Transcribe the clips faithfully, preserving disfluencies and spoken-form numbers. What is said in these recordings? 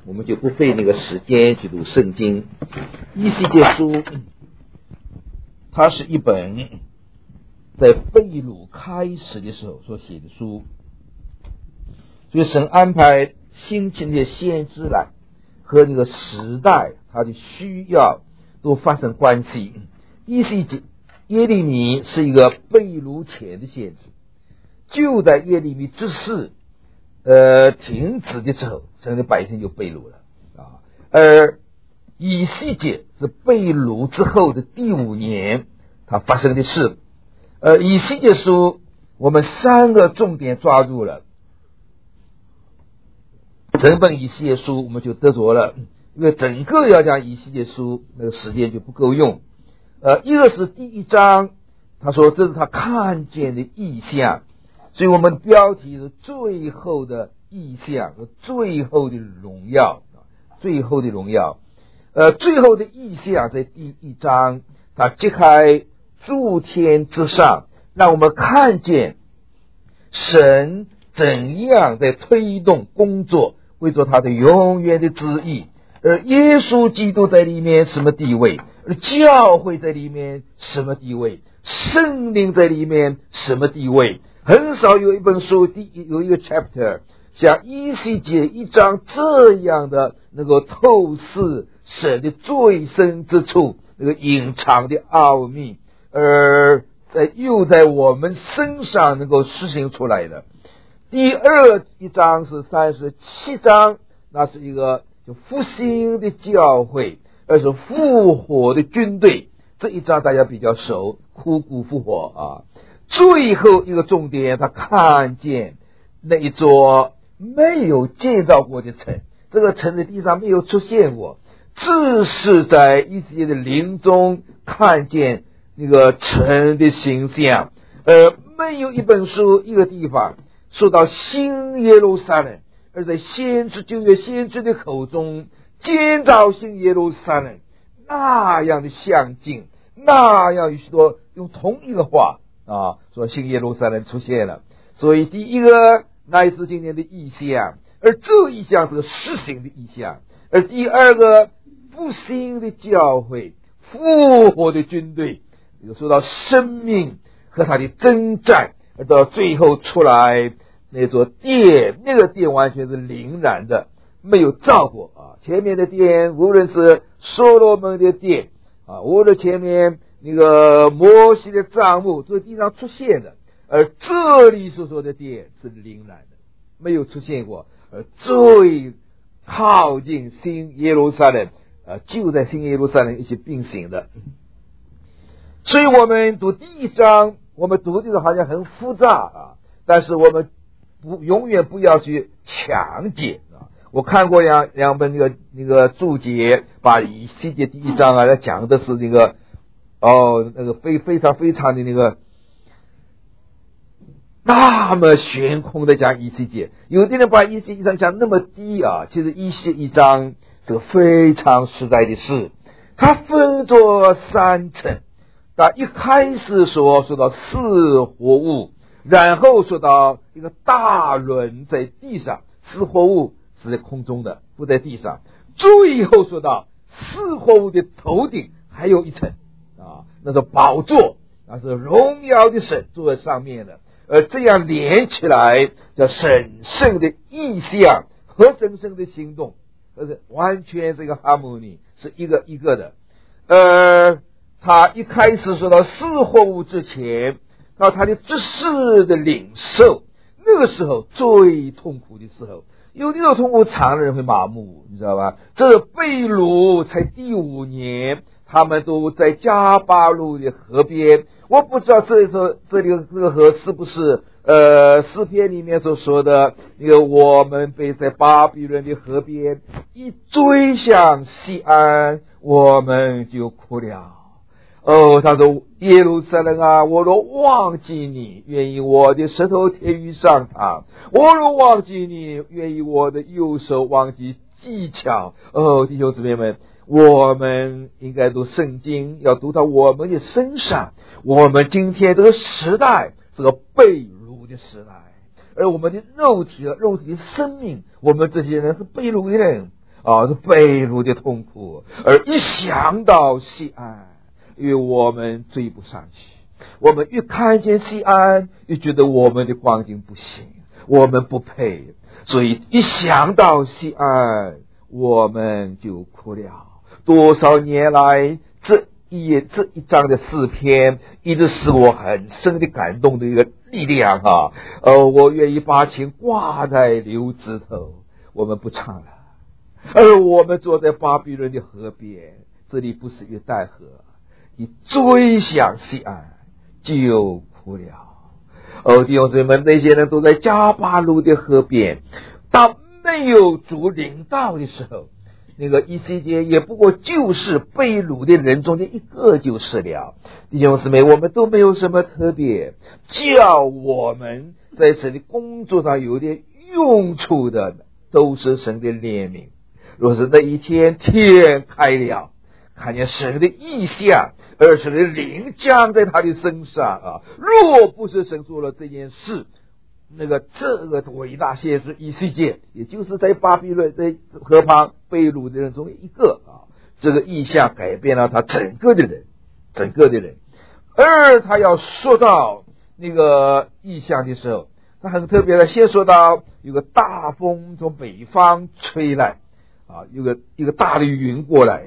我们就不费那个时间去读圣经。以西结书它是一本在被掳开始的时候所写的书，所以神安排兴起那些先知来和那个时代它的需要都发生关系。以西结耶利米是一个被掳前的先知，就在耶利米之世呃停止的时候，神的百姓就被掳了啊。而以西结是被掳之后的第五年他发生的事。呃，以西结书我们三个重点抓住了，整本以西结书我们就得着了，因为整个要讲以西结书那个时间就不够用。呃，一个是第一章，他说这是他看见的异象，所以我们的标题是最后的异象和最后的荣耀，最后的荣耀。呃，最后的异象在第一章，他揭开诸天之上，让我们看见神怎样在推动工作，为做他的永远的旨意。而耶稣基督在里面什么地位，而教会在里面什么地位，圣灵在里面什么地位。很少有一本书第一有一个 chapter 像以西结一章这样的能够透视神的最深之处，那个隐藏的奥秘，而在又在我们身上能够实行出来的。第二一章是三十七章，那是一个就复兴的教会，而是复活的军队。这一章大家比较熟，枯骨复活啊。最后一个重点，他看见那一座没有建造过的城，这个城在地上没有出现过，只是在以西结的灵中看见那个城的形象。呃，没有一本书一个地方说到新耶路撒冷，而在先知旧约先知的口中建造新耶路撒冷那样的相近，那样许多用同一个话啊，说新耶路撒冷出现了。所以第一个乃是今年的意象，而这意象是实行的意象。而第二个复兴的教会，复活的军队，有说到生命和他的征战，而到最后出来那座殿，那个殿完全是灵然的，没有造过啊。前面的殿无论是所罗门的殿啊，无论前面那个摩西的帐幕，这地上出现的，而这里所说的殿是灵然的，没有出现过。而最靠近新耶路撒冷，呃，就在新耶路撒冷一起并行的。所以我们读第一章，我们读的好像很复杂啊，但是我们不永远不要去强解啊。我看过两两本那个那个注解，把以西结第一章啊，他讲的是那个哦那个非非常非常的那个那么悬空的讲以西结，有的人把以西结一章讲那么低啊，其实以西结一章这个非常实在的事，它分作三层。那一开始说说到四活物，然后说到一个大轮在地上，四活物是在空中的，不在地上。最后说到四活物的头顶还有一层啊，那是宝座，那是荣耀的神坐在上面的。而这样连起来叫神圣的意象和神圣的行动，而且完全是一个 harmony， 是一个一个的。呃，他一开始说到四活物之前，到他的知识的领受，那个时候最痛苦的时候，有那种痛苦常人会麻木，你知道吧？这被掳才第五年，他们都在加巴路的河边。我不知道这里说这里这个河是不是呃诗篇里面所说的那个我们被在巴比伦的河边一追向西安，我们就哭了。哦，他说耶路撒冷啊，我若忘记你，愿意我的舌头贴于上膛；我若忘记你，愿意我的右手忘记技巧。哦，弟兄姊妹们，我们应该读圣经，要读到我们的身上。我们今天这个时代是个被掳的时代，而我们的肉体肉体的生命，我们这些人是被掳的人。 啊，是被掳的痛苦，而一想到西安，因为我们追不上去，我们一看见西安，又觉得我们的光景不行，我们不配，所以一想到西安，我们就哭了。多少年来，这一这一章的诗篇，一直使我很深的感动的一个力量啊！呃，我愿意把情挂在柳枝头。我们不唱了，而我们坐在巴比伦的河边，这里不是约旦河，你追想西安就哭了。哦，弟兄姊妹们，那些人都在加巴路的河边，当没有主领导的时候，那个以西结也不过就是被掳的人中的一个就是了。弟兄姊妹，我们都没有什么特别，叫我们在神的工作上有点用处的，都是神的怜悯。若是那一天天开了，看见神的意象，而神的灵降在他的身上啊！若不是神做了这件事，那个这个伟大先知以西结，也就是在巴比伦在河旁被掳的人中一个啊，这个意象改变了他整个的人，整个的人。而他要说到那个意象的时候，他很特别的，先说到有个大风从北方吹来啊，有个一个大的云过来。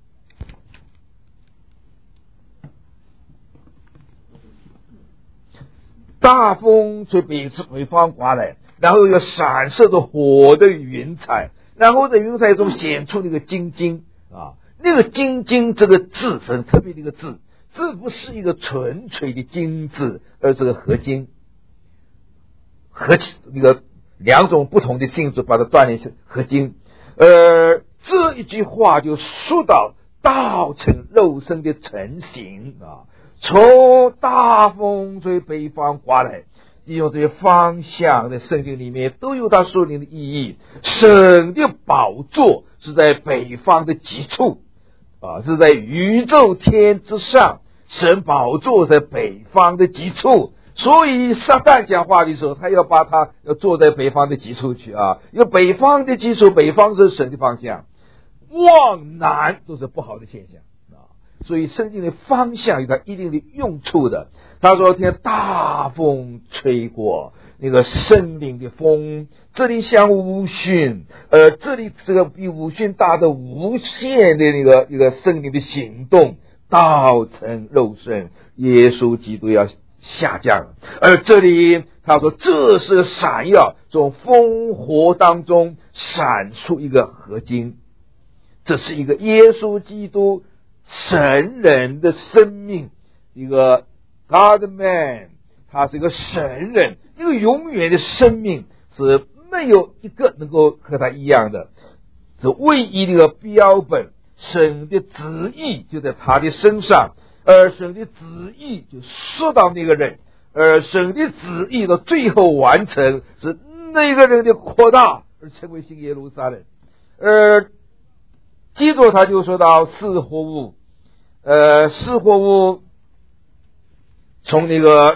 大风从北北方刮来，然后有闪射着火的云彩，然后在云彩中显出那个金晶啊，那个金晶这个字是很特别的一个字，这不是一个纯粹的金字，而是个合金，合一个两种不同的性质把它锻炼成合金。呃，这一句话就说到道成肉身的成形啊。从大风吹北方刮来，利用这些方向在圣经里面都有它属灵的意义。神的宝座是在北方的极处啊，是在宇宙天之上，神宝座在北方的极处。所以撒旦讲话的时候，他要把他要坐在北方的极处去啊，因为北方的极处，北方是神的方向，往南都是不好的现象。所以圣经的方向有它一定的用处的。他说天大风吹过，那个森林的风，这里像无讯，呃，这里这个比无讯大的无限的那个一个森林的行动，道成肉身，耶稣基督要下降。而这里他说这是闪耀，从烽火当中闪出一个合金，这是一个耶稣基督神人的生命，一个 God Man， 他是一个神人，一个永远的生命，是没有一个能够和他一样的，是唯一的一个标本。神的旨意就在他的身上，而神的旨意就说到那个人，而神的旨意的最后完成是那个人的扩大而成为新耶路撒冷。而接着他就说到四活物，呃，四活物从那个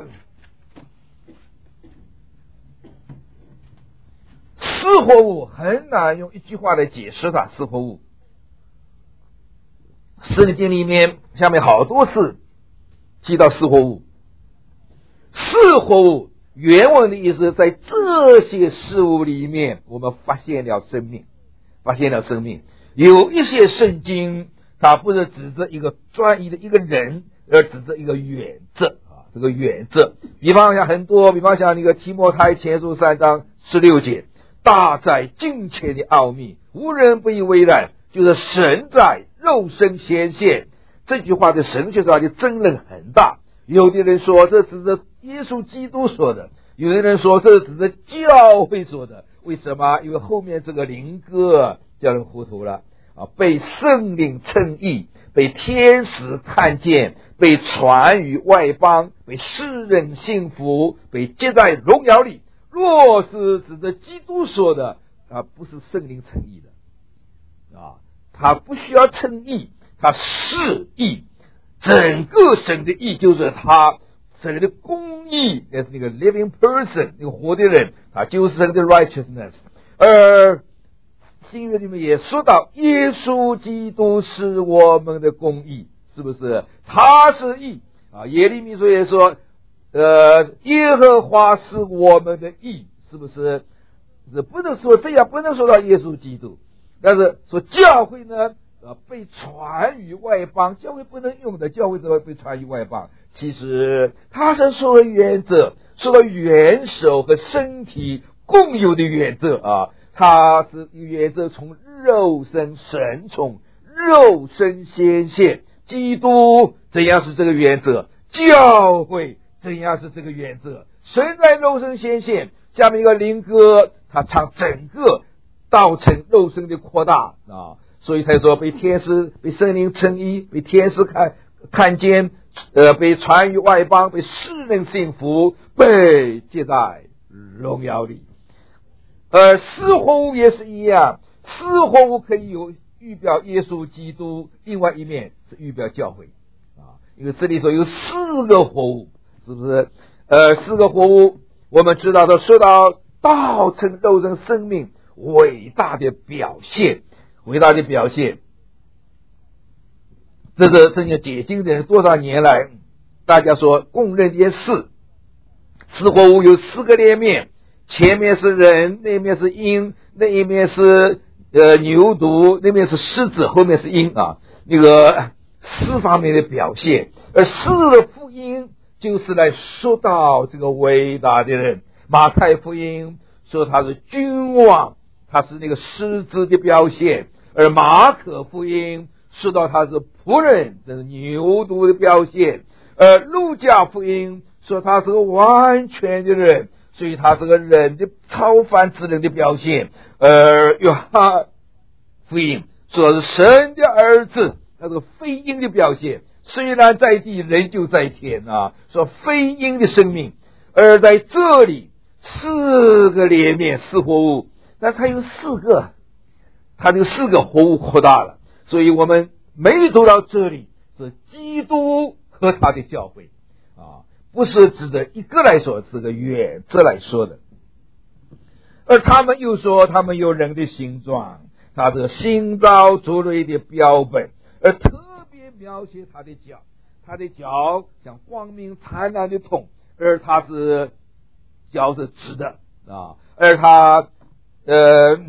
四活物很难用一句话来解释它。四活物，圣经里面下面好多次提到四活物。四活物原文的意思，在这些事物里面，我们发现了生命，发现了生命。有一些圣经它不是指着一个专一的一个人，而指着一个原则啊，这个原则。比方像很多，比方像那个提摩太前书三章十六节，大在敬虔的奥秘，无人不以为然，就是神在肉身显现。这句话的神学上的争论很大，有的人说这指着耶稣基督说的，有的人说这指着教会说的。为什么？因为后面这个灵歌叫人糊涂了啊！被圣灵称义，被天使看见，被传于外邦，被世人信服，被接在荣耀里。若是指着基督说的啊，不是圣灵称义的啊，他不需要称义，他是义。整个神的义就是他神的公义，那是那个 living person， 那个活的人，他就是神的 righteousness。而新约里面也说到，耶稣基督是我们的公义，是不是？他是义啊。耶利米书也说，呃，耶和华是我们的义，是不是？是不能说这样，不能说到耶稣基督，但是说教会呢，呃，被传于外邦，教会不能用的，教会怎么被传于外邦？其实它是说的原则，说到元首和身体共有的原则啊，它是原则从肉身神从肉身显现，基督怎样是这个原则，教会怎样是这个原则，神在肉身显现。下面一个灵歌，他唱整个道成肉身的扩大啊，所以才说被天使被圣灵称义，被天使看看见，呃，被传于外邦，被世人信服，被接在荣耀里。呃，四活物也是一样，四活物可以有预表耶稣基督，另外一面是预表教会啊。因为这里说有四个活物，是不是？呃，四个活物。我们知道的说到道成肉身生命伟大的表现，伟大的表现，这是圣经解经的人多少年来大家说公认的事。四活物有四个列面，前面是人，那面是鹰，那一面是呃牛犊，那面是狮子，后面是鹰啊，那个四方面的表现。而四的福音就是来说到这个伟大的人。马太福音说他是君王，他是那个狮子的表现；而马可福音说到他是仆人，这是牛犊的表现；而路加福音说他是个完全的人，所以他是个人的超凡之人的表现；而约翰福音说是神的儿子，他是非鹰的表现，虽然在地人就在天啊，说非鹰的生命。而在这里四个列面四活物，但它有四个，它这个四个活物扩大了，所以我们没走到这里是基督和他的教会啊，不是指着一个来说，是个原则来说的。而他们又说他们有人的形状，他的心造族类的标本，而特别描写他的脚，他的脚像光明灿烂的铜，而他是脚是直的啊，而他呃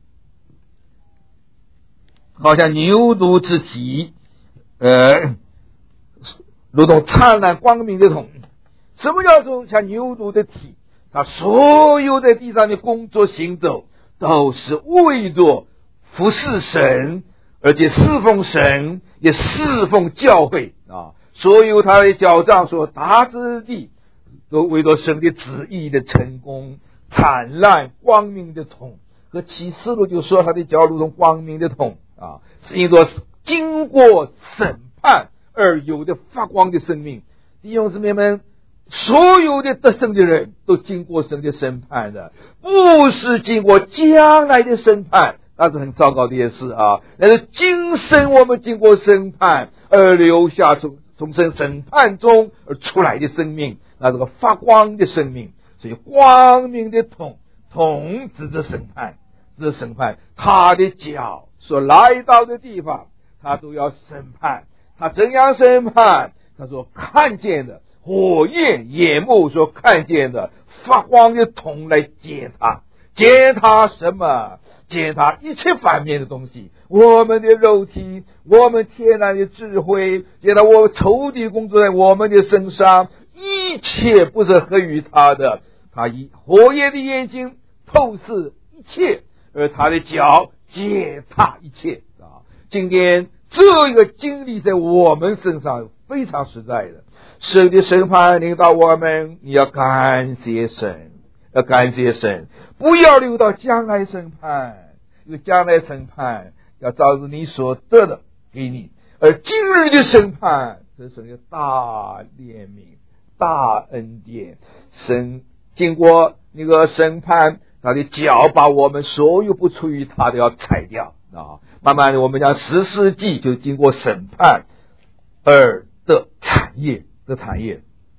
好像牛犊之体，呃如同灿烂光明的铜。什么叫做像牛犊的体？他所有在地上的工作行走都是为着服侍神，而且侍奉神，也侍奉教会啊。所有他的脚杖所达之地，都为着神的旨意的成功，灿烂光明的铜。和启示录就说他的脚如同光明的铜啊，是一个经过审判而有的发光的生命。弟兄姊妹们，所有的得胜的人都经过神的审判的，不是经过将来的审判，那是很糟糕的一件事啊。但是今生我们经过审判而留下从从神审判中而出来的生命，那这个发光的生命。所以光明的铜，铜指着审判，指着审判。他的脚所来到的地方，他都要审判。他怎样审判？他说看见的火焰眼目所看见的发光的铜来检查，检查什么？检查一切反面的东西，我们的肉体，我们天然的智慧，检查我仇敌工作在我们的身上，一切不是合于他的。他以火焰的眼睛透视一切，而他的脚检查一切啊！今天这个经历在我们身上非常实在的。神的审判领导我们，你要感谢神，要感谢神，不要留到将来审判，因为将来审判要照着你所得的给你，而今日的审判这是神的大怜悯、大恩典。神经过那个审判，他的脚把我们所有不出于他的要裁掉啊！慢慢的，我们讲十世纪就经过审判而的产业。的产业，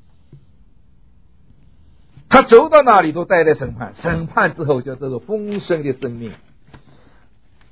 他走到哪里都带来审判，审判之后就这个丰盛的生命。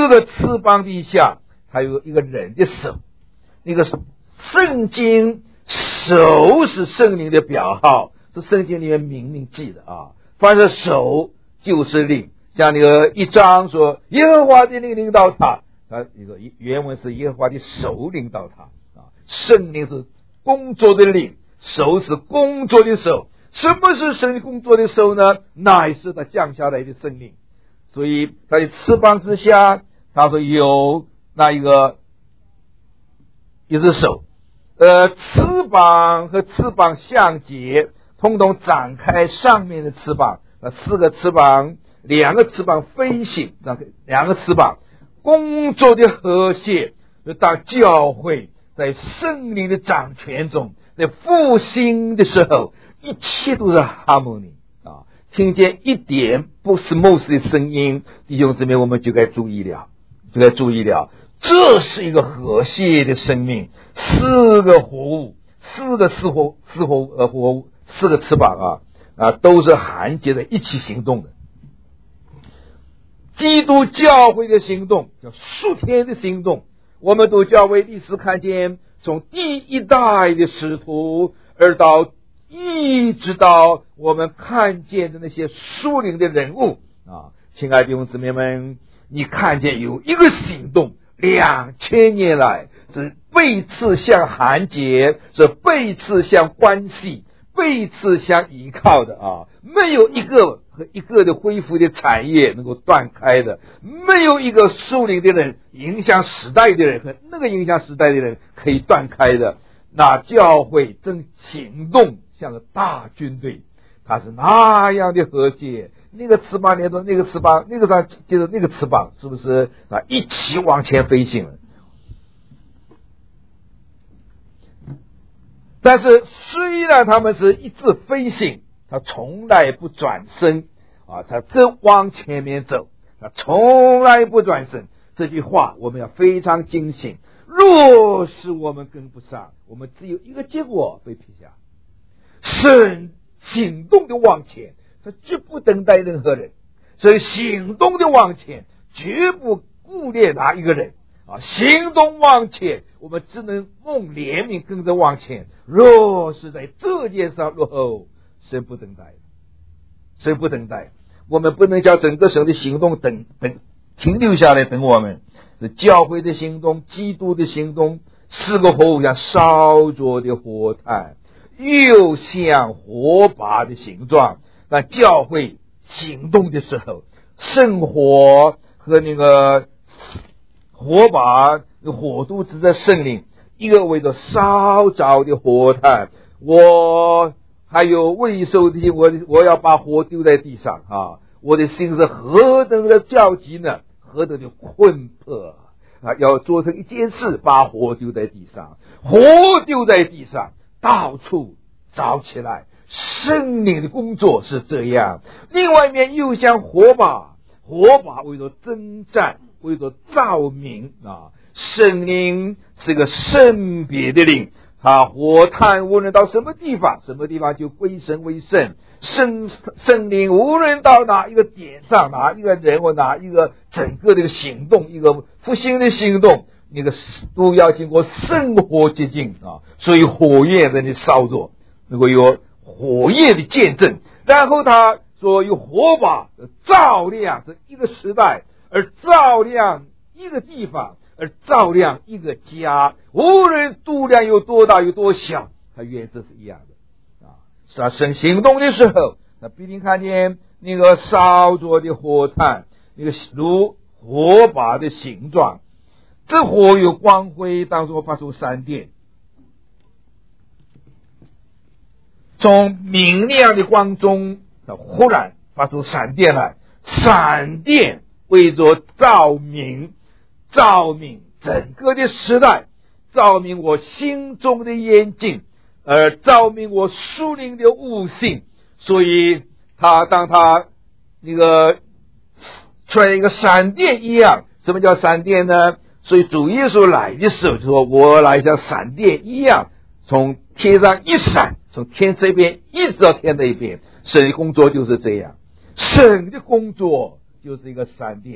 四个翅膀底下还有一个人的手。那个圣经手是圣灵的表号，是圣经里面明明记的啊。凡是手就是灵，像那个一章说耶和华的灵领导他，啊，这个原文是耶和华的手领导他啊。圣灵是工作的灵，手是工作的手。什么是神工作的手呢？乃是他降下来的圣灵。所以他的翅膀之下，他说有那一个一只手，呃，翅膀和翅膀相接，通通展开上面的翅膀，呃，四个翅膀，两个翅膀飞行，展开两个翅膀，工作的和谐，就当教会在圣灵的掌权中，在复兴的时候，一切都是 harmony 啊。听见一点不是牧师的声音，弟兄姊妹，我们就该注意了，就该注意了。这是一个和谐的生命，四个活物，四个四活四活呃活物，四个翅膀啊啊，都是含结在一起行动的。基督教会的行动叫数天的行动，我们都教会历史看见，从第一代的使徒，而到一直到我们看见的那些属灵的人物啊，亲爱的弟兄姊妹们，你看见有一个行动，两千年来是背刺向韩结，是背刺向关系，背刺向依靠的啊，没有一个和一个的恢复的产业能够断开的，没有一个属灵的人影响时代的人和那个影响时代的人可以断开的。那教会正行动像个大军队，它是那样的和谐，那个翅膀连着那个翅膀，那个上接着那个翅膀，是不是啊？一起往前飞行了。但是虽然他们是一直飞行，他从来不转身啊，他正往前面走，他从来不转身。这句话我们要非常警醒，若是我们跟不上，我们只有一个结果，被撇下。神行动的往前，他绝不等待任何人，所以行动的往前绝不顾虑哪一个人啊！行动往前，我们只能蒙怜悯跟着往前。若是在这件上落后，神不等待，神不等待，我们不能叫整个神的行动等等停留下来等我们。是教会的行动，基督的行动，四个活物像烧着的火炭，又像火把的形状。那教会行动的时候，圣火和那个火把火都指在圣灵，一个为着烧着的火炭。我还有未受的，我我要把火丢在地上啊！我的心是何等的焦急呢？何等的困迫啊！要做成一件事，把火丢在地上，火丢在地上，到处着起来。圣灵的工作是这样。另外一面又像火把，火把为了征战，为了照明啊。圣灵是个圣别的灵，他火炭无论到什么地方，什么地方就归神为圣。圣圣灵无论到哪一个点上，哪一个人或哪一个整个这个行动，一个复兴的行动，那个都要经过圣火洁净啊。所以火焰在那烧着，能够有火焰的见证。然后他说有火把照亮这一个时代，而照亮一个地方，而照亮一个家，无论度量有多大有多小，它原则是一样的。是啊，神行动的时候，那必定看见那个烧着的火炭，那个如火把的形状。这火有光辉，当中发出闪电，从明亮的光中，忽然发出闪电来。闪电为着照明，照明整个的时代，照明我心中的眼睛，而照明我属灵的悟性。所以他当他那个出来一个闪电一样。什么叫闪电呢？所以主耶稣来的时候就说，我来像闪电一样，从天上一闪，从天这边一直到天那边。神的工作就是这样，神的工作就是一个闪电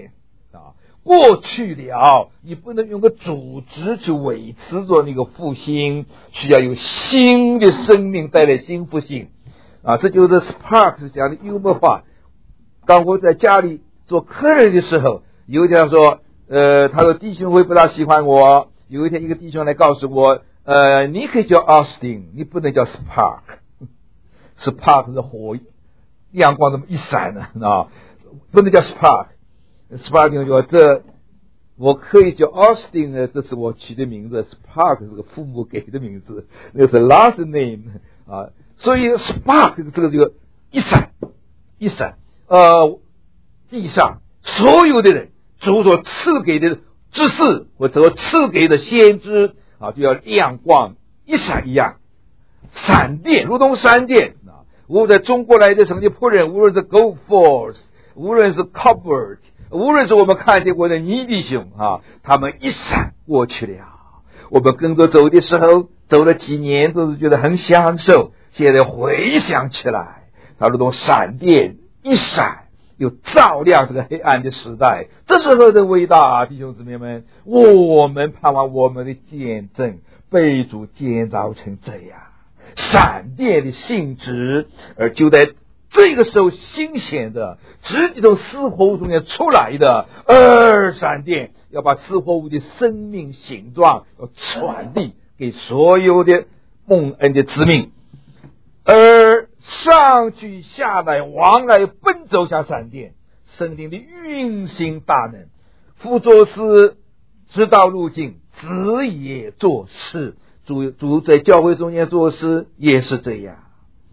啊，过去了，你不能用个组织去维持着那个复兴，需要有新的生命带来新复兴啊，这就是 Sparks 讲的幽默话。当我在家里做客人的时候，有一天说，呃，他说弟兄会不大喜欢我。有一天，一个弟兄来告诉我，呃，你可以叫 Austin， 你不能叫 Spark。Spark 是火，阳光这么一闪呢啊，不能叫 Spark。Spark 就说这，我可以叫 Austin 呢，这是我取的名字。Spark 是个父母给的名字，那是 last name 啊，所以 Spark 这个这个这个一闪一闪。呃，地上所有的人，主所赐给的知识或者赐给的先知啊，就要亮光一闪一样，闪电如同闪电啊！无论在中国来的神的仆人，无论是 Go Force， 无论是 Covered， 无论是我们看见过的尼弟兄啊，他们一闪过去了。我们跟着走的时候，走了几年都是觉得很享受，现在回想起来，它如同闪电一闪，又照亮这个黑暗的时代，这是何等伟大！弟兄姊妹们，我们盼望我们的见证被主建造成这样闪电的性质，而就在这个时候新鲜的直接从死火物中间出来的，而闪电要把死火物的生命形状要传递给所有的蒙恩的子民，而上去下来往来奔走像闪电，圣灵的运行大能，父作事，知道路径，子也做事。主主在教会中间做事也是这样。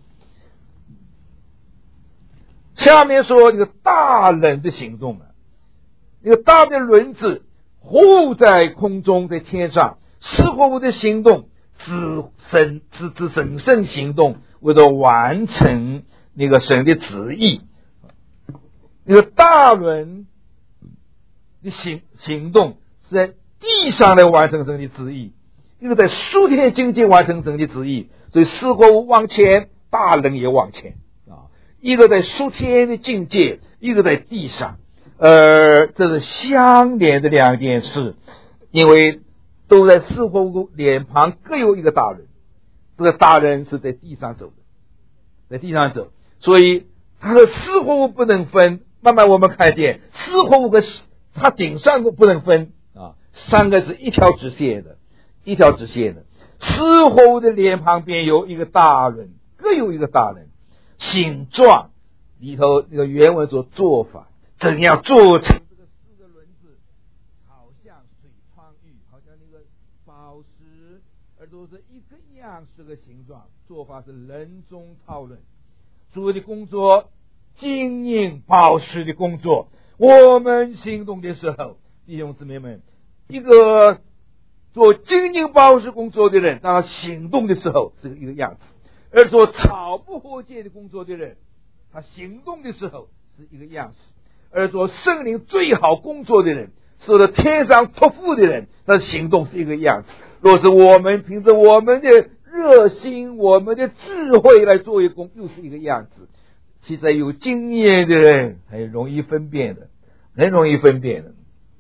下面说这个大人的行动啊，那个大的轮子护在空中，在天上，四活物的行动，子神子子神圣行动，为了完成那个神的旨意。那个大轮的行行动是在地上来完成神的旨意，一个在属天境界完成神的旨意，所以四活物往前，大人也往前啊。一个在属天的境界，一个在地上，呃，这是相连的两件事，因为都在四活物脸庞各有一个大人，这个大人是在地上走的，在地上走，所以他的四活物不能分。慢慢我们看见四活物和它顶上不能分啊，三个是一条直线的，一条直线的。四活物的脸庞边有一个大人，各有一个大人，形状里头那个原文说做法，怎样做成这个四个轮子，好像水窗玉，好像那个宝石，而都是一个样式的形状，做法是人中讨论。主的工作，经营宝石的工作，我们行动的时候，弟兄姊妹们，一个做经营宝石工作的人，当他行动的时候是一个样子；而做草木火界的工作的人，他行动的时候是一个样子；而做圣灵最好工作的人，受了天上托付的人，他的行动是一个样子。若是我们凭着我们的热心，我们的智慧来做一工，又是一个样子。其实有经验的人很容易分辨的，很容易分辨的。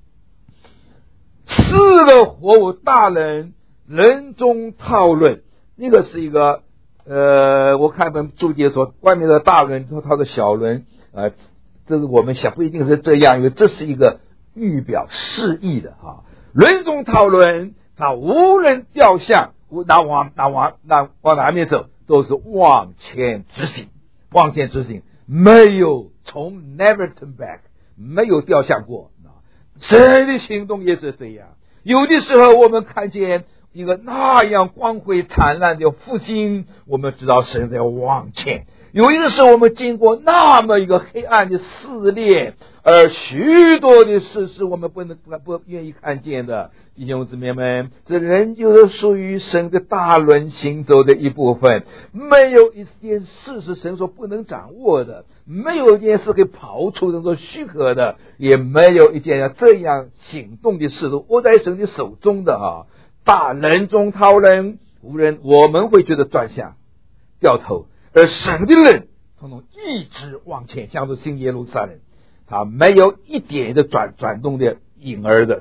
四个活物大人人中讨论，那个是一个呃，我看本注解说，外面的大人和他的小人啊、呃，这是我们想不一定是这样，因为这是一个预表示意的啊。人中讨论，他无人掉向，那往那往那往哪面走，都是往前直行。往前执行，没有从 never turn back， 没有掉下过。神的行动也是这样，有的时候我们看见一个那样光辉灿烂的复兴，我们知道神在往前；有一个时候我们经过那么一个黑暗的试炼，而许多的事是我们不能不愿意看见的。弟兄姊妹们，这人就是属于神的大轮行走的一部分，没有一件事是神所不能掌握的，没有一件事可以刨出神所许可的，也没有一件这样行动的事都握在神的手中的啊！大人中讨人，无人我们会觉得转向掉头，而神的人统统一直往前向着新耶路撒冷。 它没有一点的转转动的影儿的。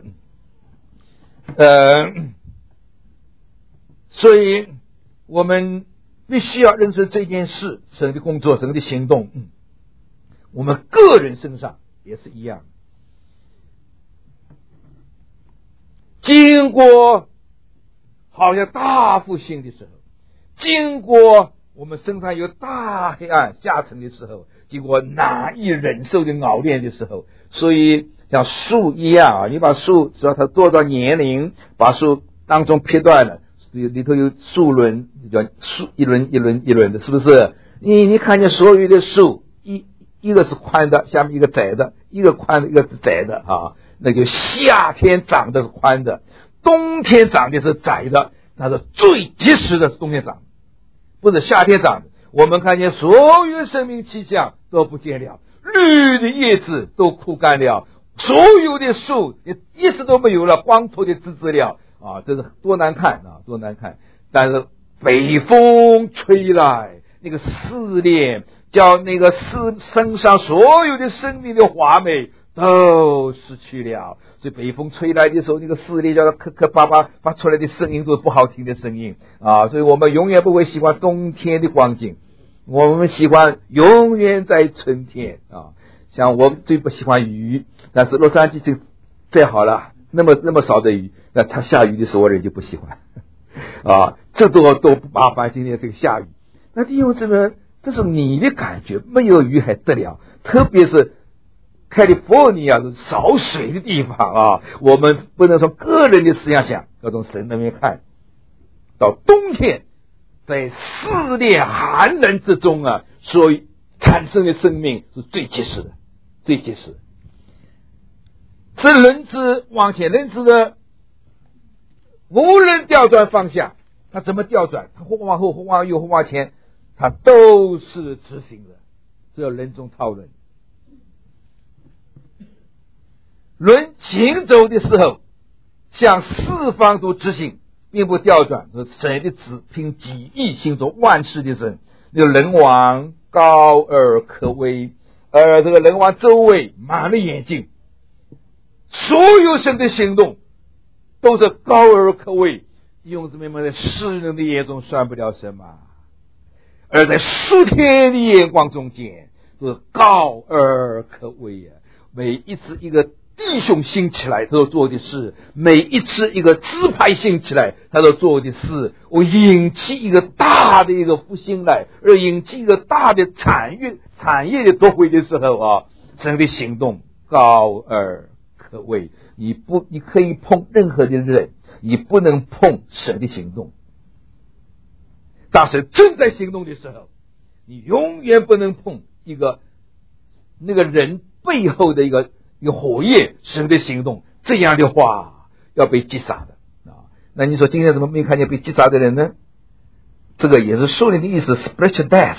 呃，所以我们必须要认识这件事，神的工作，神的行动，我们个人身上也是一样。经过好像大复兴的时候，经过我们身上有大黑暗下沉的时候，经过难以忍受的熬炼的时候，所以像树一样啊，你把树只要它多少年龄，把树当中劈断了，里头有树轮，叫树一轮一轮一轮的，是不是？你你看见所有的树，一一个是宽的，下面一个窄的，一个宽的，一个是窄的啊。那就夏天长的是宽的，冬天长的是窄的，但是最及时的是冬天长，不是夏天长的。我们看见所有生命气象都不见了，绿的叶子都枯干了，所有的树也一直都没有了，光秃的枝枝了啊！这是多难看啊，多难看！但是北风吹来，那个试炼叫那个世身上所有的生命的华美都失去了。所以北风吹来的时候，那个试炼叫它磕磕巴巴发出来的声音都是不好听的声音啊！所以我们永远不会喜欢冬天的光景，我们喜欢永远在春天啊。像我最不喜欢雨，但是洛杉矶就再好了，那么那么少的雨，那它下雨的时候我人就不喜欢啊，这都都不麻烦。今天这个下雨，那弟兄姊妹，这是你的感觉，没有雨还得了，特别是开利佛尼亚是少水的地方啊，我们不能从个人的思想想，要从神那边看。到冬天，在肆虐寒冷之中啊，所以产生的生命是最及时的，最及时的。是轮子往前，轮子的无论调转方向，它怎么调转，它或往后或往右或往前，它都是执行的，这叫轮中套轮。轮行走的时候，向四方都执行，并不调转，是神的旨，凭己意行走万事的神。那个人王高而可畏，而这个人王周围满了眼睛，所有神的行动都是高而可畏。弟兄姊妹们，在世人的眼中算不了什么，而在属天的眼光中间是高而可畏呀！每一次一个弟兄兴起来，他所做的事；每一次一个支派兴起来，他所做的事，我引起一个大的一个复兴来，而引起一个大的产业产业的夺回的时候啊，神的行动高而可畏。你不，你可以碰任何的人，你不能碰神的行动。当神正在行动的时候，你永远不能碰一个那个人背后的一个一个火焰，神的行动，这样的话要被击杀的啊！那你说今天怎么没看见被击杀的人呢？这个也是属灵的意思 ，spiritual death，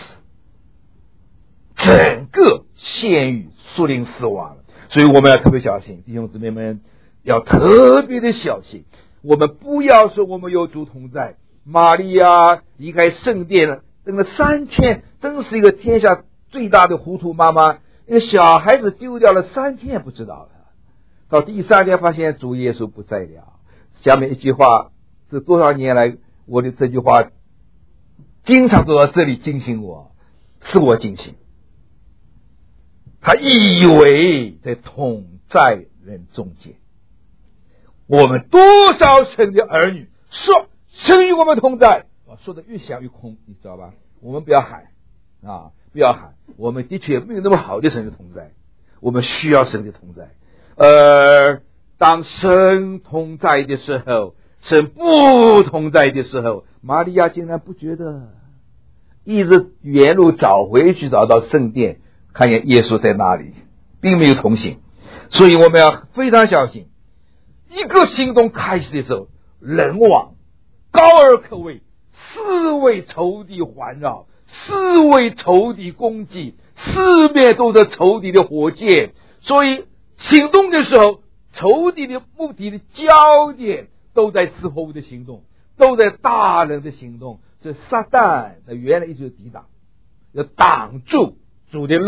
整个陷于属灵死亡了。所以我们要特别小心，弟兄姊妹们要特别的小心。我们不要说我们有主同在，玛利亚离开圣殿了，等了三天，真是一个天下最大的糊涂妈妈。那个小孩子丢掉了三天不知道了，到第三天发现主耶稣不在了。下面一句话，这多少年来我的这句话经常走到这里惊醒我，使我惊醒。他以为在同在人中间，我们多少神的儿女说神与我们同在，说的越想越空，你知道吧？我们不要喊啊，不要喊，我们的确没有那么好的神的同在，我们需要神的同在。而当神同在的时候，神不同在的时候，玛利亚竟然不觉得，一直原路找回去，找到圣殿，看见耶稣在那里，并没有同行。所以我们要非常小心，一个行动开始的时候，人往高而可畏，四围仇敌环绕，四围仇敌攻击，四面都是仇敌的火箭。所以行动的时候，仇敌的目的的焦点都在伺候的行动，都在大人的行动。所以撒旦的原来一直抵挡，要挡住主的路，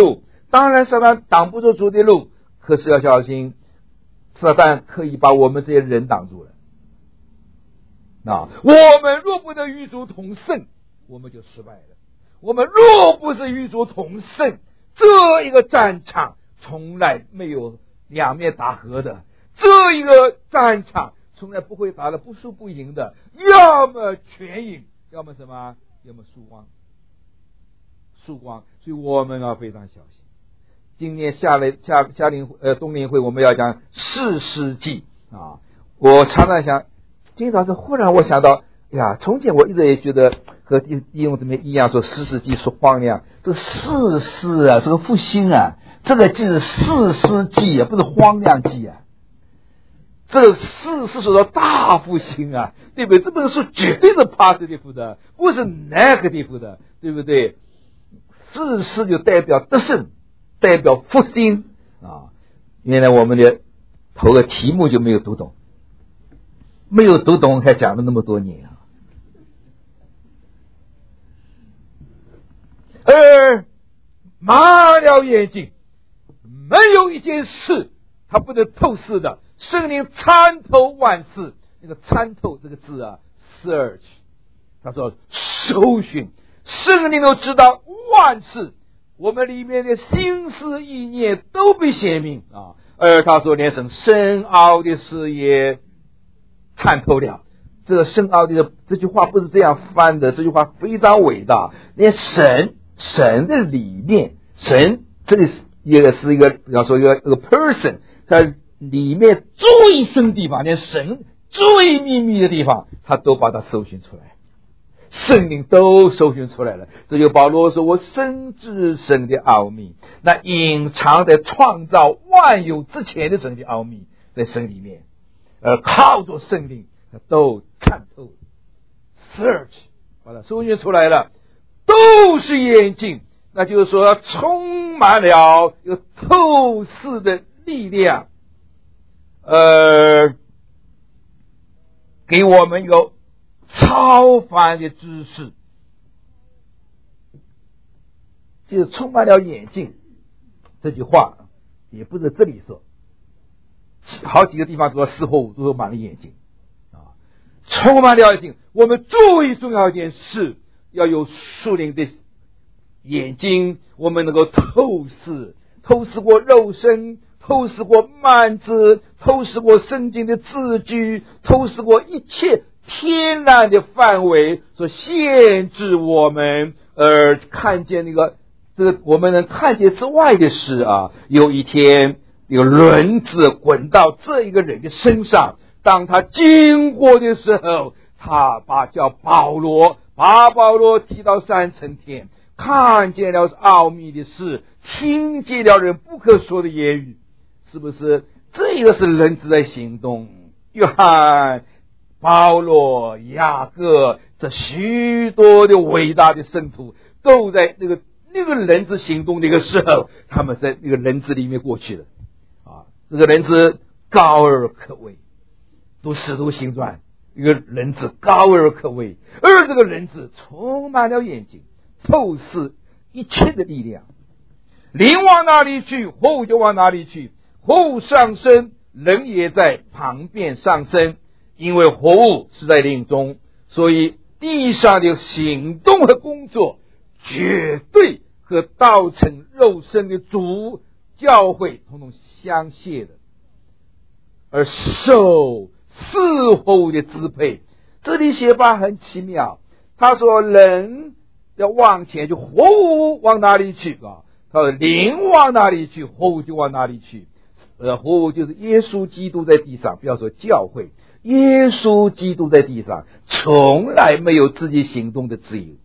当然撒旦挡不住主的路，可是要小心，撒旦可以把我们这些人挡住了。啊，我们若不能与主同胜，我们就失败了。我们若不是与主同胜，这一个战场从来没有两面打和的，这一个战场从来不会打得不输不赢的，要么全赢，要么什么，要么输光，输光。所以我们要非常小心。今年夏令夏夏令呃冬令会我们要讲士师记啊，我常常想，今天早上忽然我想到，呀，从前我一直也觉得和弟弟兄姊妹一样，说士师记说荒凉，这士师啊是个复兴啊，这个记是士师记啊，不是荒凉记啊。这个士是说到大复兴啊，对不对？这本书绝对是 positive 的，不是 negative 的，对不对？士师就代表得胜，代表复兴啊。原来我们的头个题目就没有读懂，没有读懂还讲了那么多年啊。而麻了眼睛，没有一件事它不能透视的。圣灵参透万事，那个参透这个字啊 search， 他说搜寻，圣灵都知道万事，我们里面的心思意念都被显明啊。而他说连神深奥的事也参透了。这个深奥的这句话不是这样翻的，这句话非常伟大。连神神的里面，神这里也是一个，比方说一个一个 person， 他里面最深地方，连神最秘密的地方，他都把它搜寻出来，圣灵都搜寻出来了。这就保罗说，我深知神的奥秘，那隐藏在创造万有之前的神的奥秘在神里面，呃，靠着圣灵都参透 search 把它搜寻出来了，都是眼睛，那就是说充满了有透视的力量，呃，给我们有超凡的知识，就充满了眼睛。这句话也不是这里说，好几个地方都说四或五都说满了眼睛啊，充满了眼睛。我们最重要一件事，要有属灵的眼睛，我们能够透视，透视过肉身，透视过幔子，透视过圣经的字句，透视过一切天然的范围所限制我们，而看见那个这个我们能看见之外的事啊。有一天有轮子滚到这一个人的身上，当他经过的时候，他把叫保罗把保罗提到三层天，看见了奥秘的事，听见了人不可说的言语，是不是？这个是人子的行动。约翰、保罗、雅各，这许多的伟大的圣徒都在那个那个人子行动那个时候，他们在那个人子里面过去的啊。这个人子高而可畏，读使徒行传，一个人子高而可畏，而这个人子充满了眼睛，透视一切的力量。灵往哪里去，货物就往哪里去，货物上升，人也在旁边上升，因为货物是在灵中，所以地上的行动和工作绝对和道成肉身的主教会统统相泄的，而受四货物的支配。这里写法很奇妙，他说人要往前，就货物往哪里去啊？他说灵往哪里去，货物就往哪里去。呃，货物就是耶稣基督在地上，不要说教会，耶稣基督在地上从来没有自己行动的自由，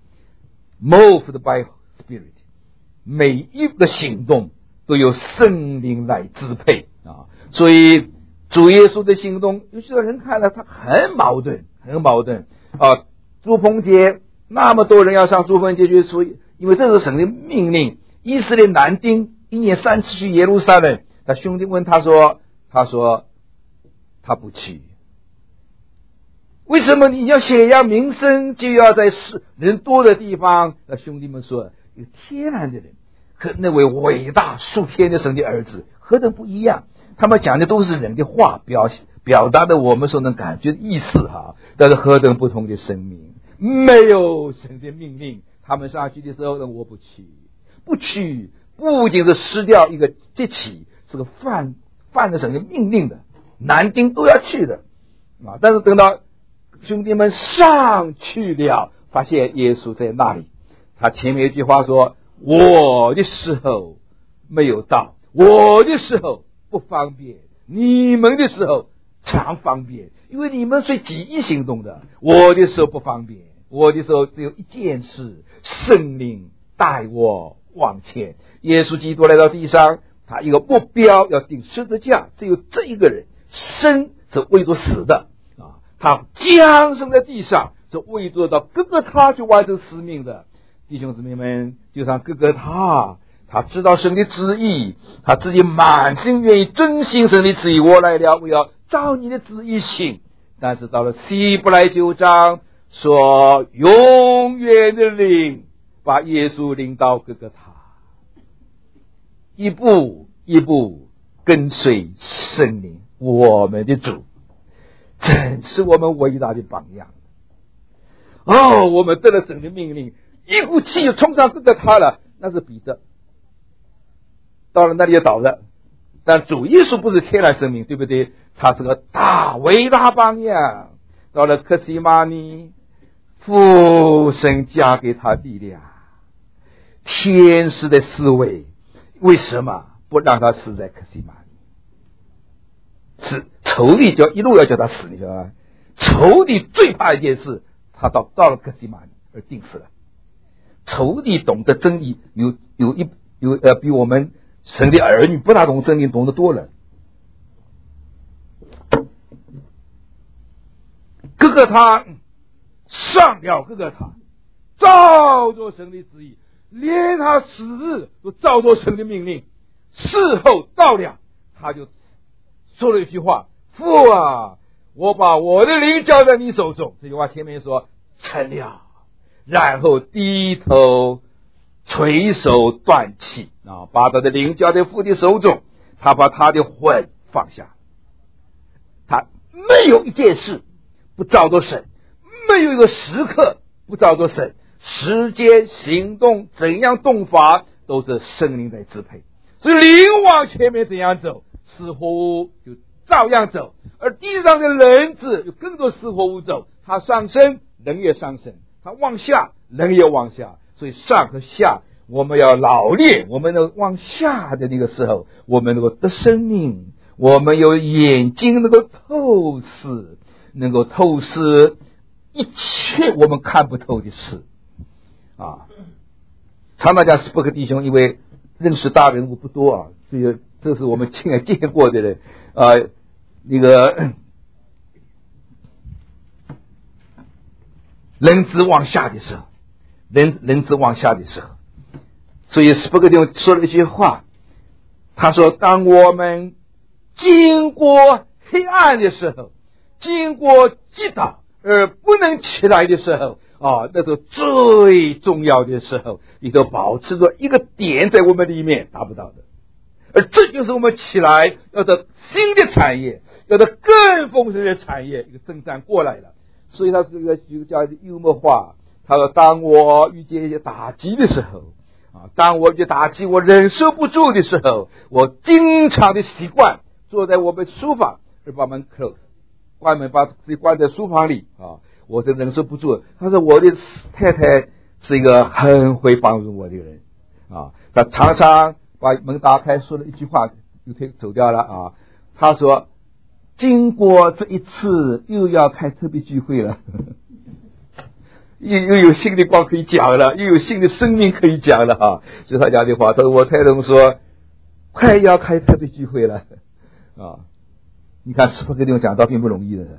moved by spirit， 每一个行动都由圣灵来支配啊。所以主耶稣的行动，有些人看了他很矛盾，很矛盾啊。祝棚节那么多人要上祝棚节去，所以因为这是神的命令。以色列男丁一年三次去耶路撒冷，那兄弟问他说，他说他不去。为什么你要显扬名声就要在人多的地方？那兄弟们说，有天然的人和那位伟大数天的神的儿子何等不一样。他们讲的都是人的话，表表达的我们所能感觉的意思哈，但是何等不同的生命。没有神的命令，他们上去的时候呢，我不去，不去，不仅是失掉一个节期，是个犯犯了神的命令的，男丁都要去的啊。但是等到兄弟们上去了，发现耶稣在那里，他前面一句话说：我的时候没有到，我的时候不方便，你们的时候常方便，因为你们是己意行动的。我的时候不方便，我的时候只有一件事，圣灵带我往前。耶稣基督来到地上，他一个目标要定十字架，只有这一个人，生是为着死的啊，他降生在地上是为着到各个他去完成使命的。弟兄姊妹们，就像各个他他知道神的旨意，他自己满心愿意遵行神的旨意，我来了，我要照你的旨意行。但是到了希伯来九章说，永远的灵把耶稣领到各个他，一步一步跟随圣灵，我们的主真是我们伟大的榜样。哦，我们得了神的命令，一股气就冲上各个他了，那是彼得，到了那里也倒了。但主耶稣不是天然生命，对不对？他是个大伟大榜样。到了客西马尼，父神加给他力量，天使的思维，为什么不让他死在客西马尼？是仇敌就一路要叫他死，你知道吗？仇敌最怕一件事，他到到了客西马尼而定死了。仇敌懂得真理，有有一有呃比我们神的儿女不大懂真理懂得多了。各个他上了各个他，照着神的旨意，连他死日都照着神的命令。事后到了，他就说了一句话：父啊，我把我的灵交在你手中。这句话前面说成了，然后低头垂手断气啊，把他的灵交在父的手中，他把他的魂放下。他没有一件事不照着神，没有一个时刻不照着神，时间行动怎样动法都是圣灵在支配。所以灵往前面怎样走，死活物就照样走，而地上的人子有更多死活物走，他上升人也上升，他往下人也往下。所以上和下我们要劳练，我们能往下的那个时候，我们能够得生命，我们有眼睛能够透视，能够透视一切我们看不透的事啊。常常讲斯伯克弟兄因为认识大人物不多啊，这个这是我们亲眼见过的人啊，那个人子往下的时候，人人子往下的时候，所以斯伯克弟兄说了一句话，他说当我们经过黑暗的时候，经过击倒而不能起来的时候啊，那是最重要的时候，你都保持着一个点在我们里面达不到的。而这就是我们起来要得新的产业，要得更丰盛的产业，一个征战过来了。所以他这个就叫幽默话，他说当我遇见一些打击的时候啊，当我遇见打击我忍受不住的时候，我经常的习惯坐在我们书房而把门 close 关门，把自己关在书房里啊，我是忍受不住。他说我的太太是一个很会帮助我的人啊，他常常把门打开说了一句话就可以走掉了啊。他说经过这一次又要开特别聚会了又又有新的光可以讲了，又有新的生命可以讲了啊。所以他讲的话，他说我太太说快要开特别聚会了啊。你看斯伯克地方讲到并不容易的，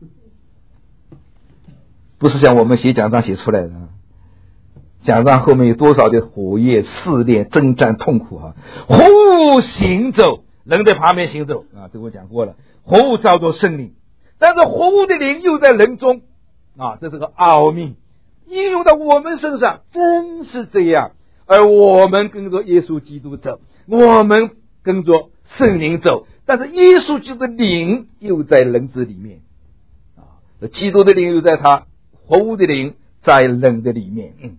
不是像我们写奖章写出来的，奖章后面有多少的火焰试炼征战痛苦啊。火行走，人在旁边行走啊，这我讲过了。火照着圣灵，但是火的灵又在人中啊，这是个奥秘，应用到我们身上真是这样。 而我们跟着耶稣基督走，我们跟着圣灵走，但是耶稣基督的灵又在人子里面啊，基督的灵又在他，活物的灵在人的里面。嗯，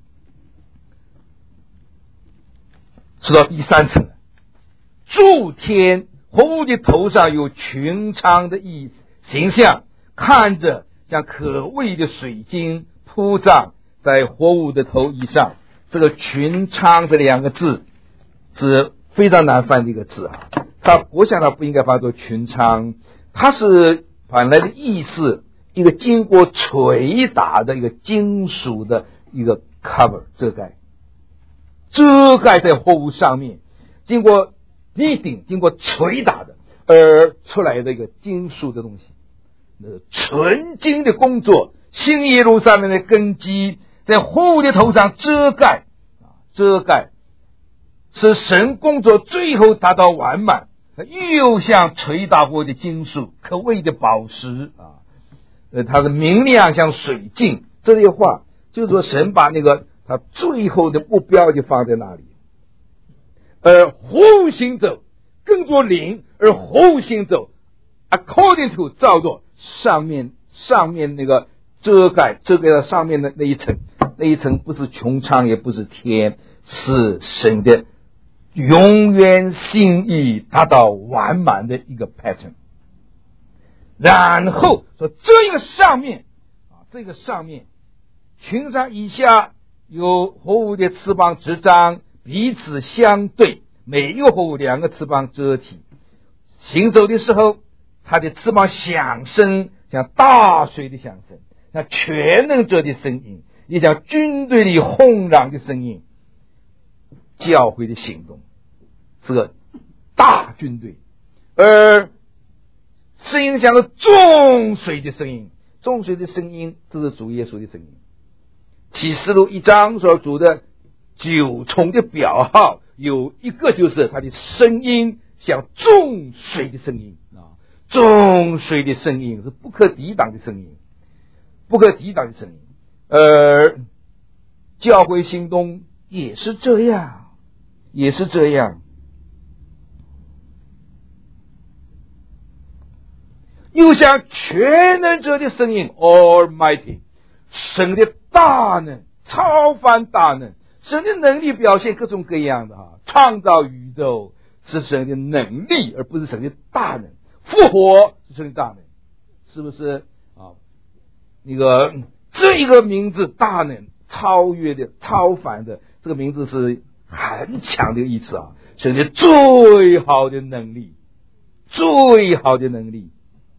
说到第三层了，诸天活物的头上有群苍的意形象，看着像可畏的水晶铺张在活物的头以上。这个群苍这两个字是非常难翻的一个字啊，它我想它不应该翻作群苍，它是本来的意思，一个经过捶打的一个金属的一个 cover 遮盖，遮盖在货物上面，经过beating经过捶打的而出来的一个金属的东西，那纯金的工作，新耶路撒冷的根基在货物的头上遮盖，遮盖使神工作最后达到完满，又像捶打过的金属，可畏的宝石啊，呃，它的明亮像水镜。这些话就是说，神把那个他最后的目标就放在那里，而活物行走跟着灵，而活物行走 according to 照着上面上面那个遮盖遮盖了上面的那一层，那一层不是穹苍也不是天，是神的永远心意达到完满的一个 pattern。 然后说这个上面啊，这个上面群山以下有活物的翅膀执掌，彼此相对，每一个活物两个翅膀遮体，行走的时候它的翅膀响声像大水的响声，像全能者的声音，也像军队里轰嚷的声音。教会的行动是个大军队，而声音像是众水的声音，众水的声音这是主耶稣的声音。启示录一章所主的九重的表号有一个就是他的声音像众水的声音啊，众水的声音是不可抵挡的声音，不可抵挡的声音。而教会行动也是这样，也是这样。又像全能者的声音 Almighty， 神的大能，超凡大能，神的能力表现各种各样的哈，创造宇宙是神的能力，而不是神的大能，复活是神的大能，是不是啊？那个这一个名字大能，超越的超凡的，这个名字是很强的意思啊，神的最好的能力，最好的能力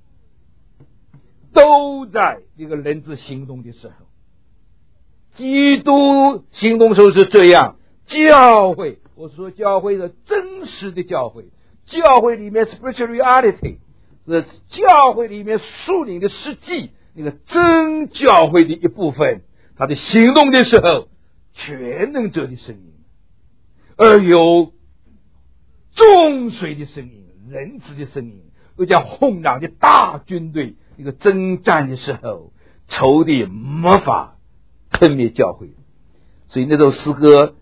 都在这个人子行动的时候。基督行动的时候是这样，教会，我说教会的真实的教会，教会里面 spiritual reality 是教会里面属灵的实际，那个真教会的一部分，他的行动的时候全能者的声音，而有众水的声音，人子的声音，又叫轰嚷的大军队，一个征战的时候，仇敌没法吞灭教会。所以那首诗歌，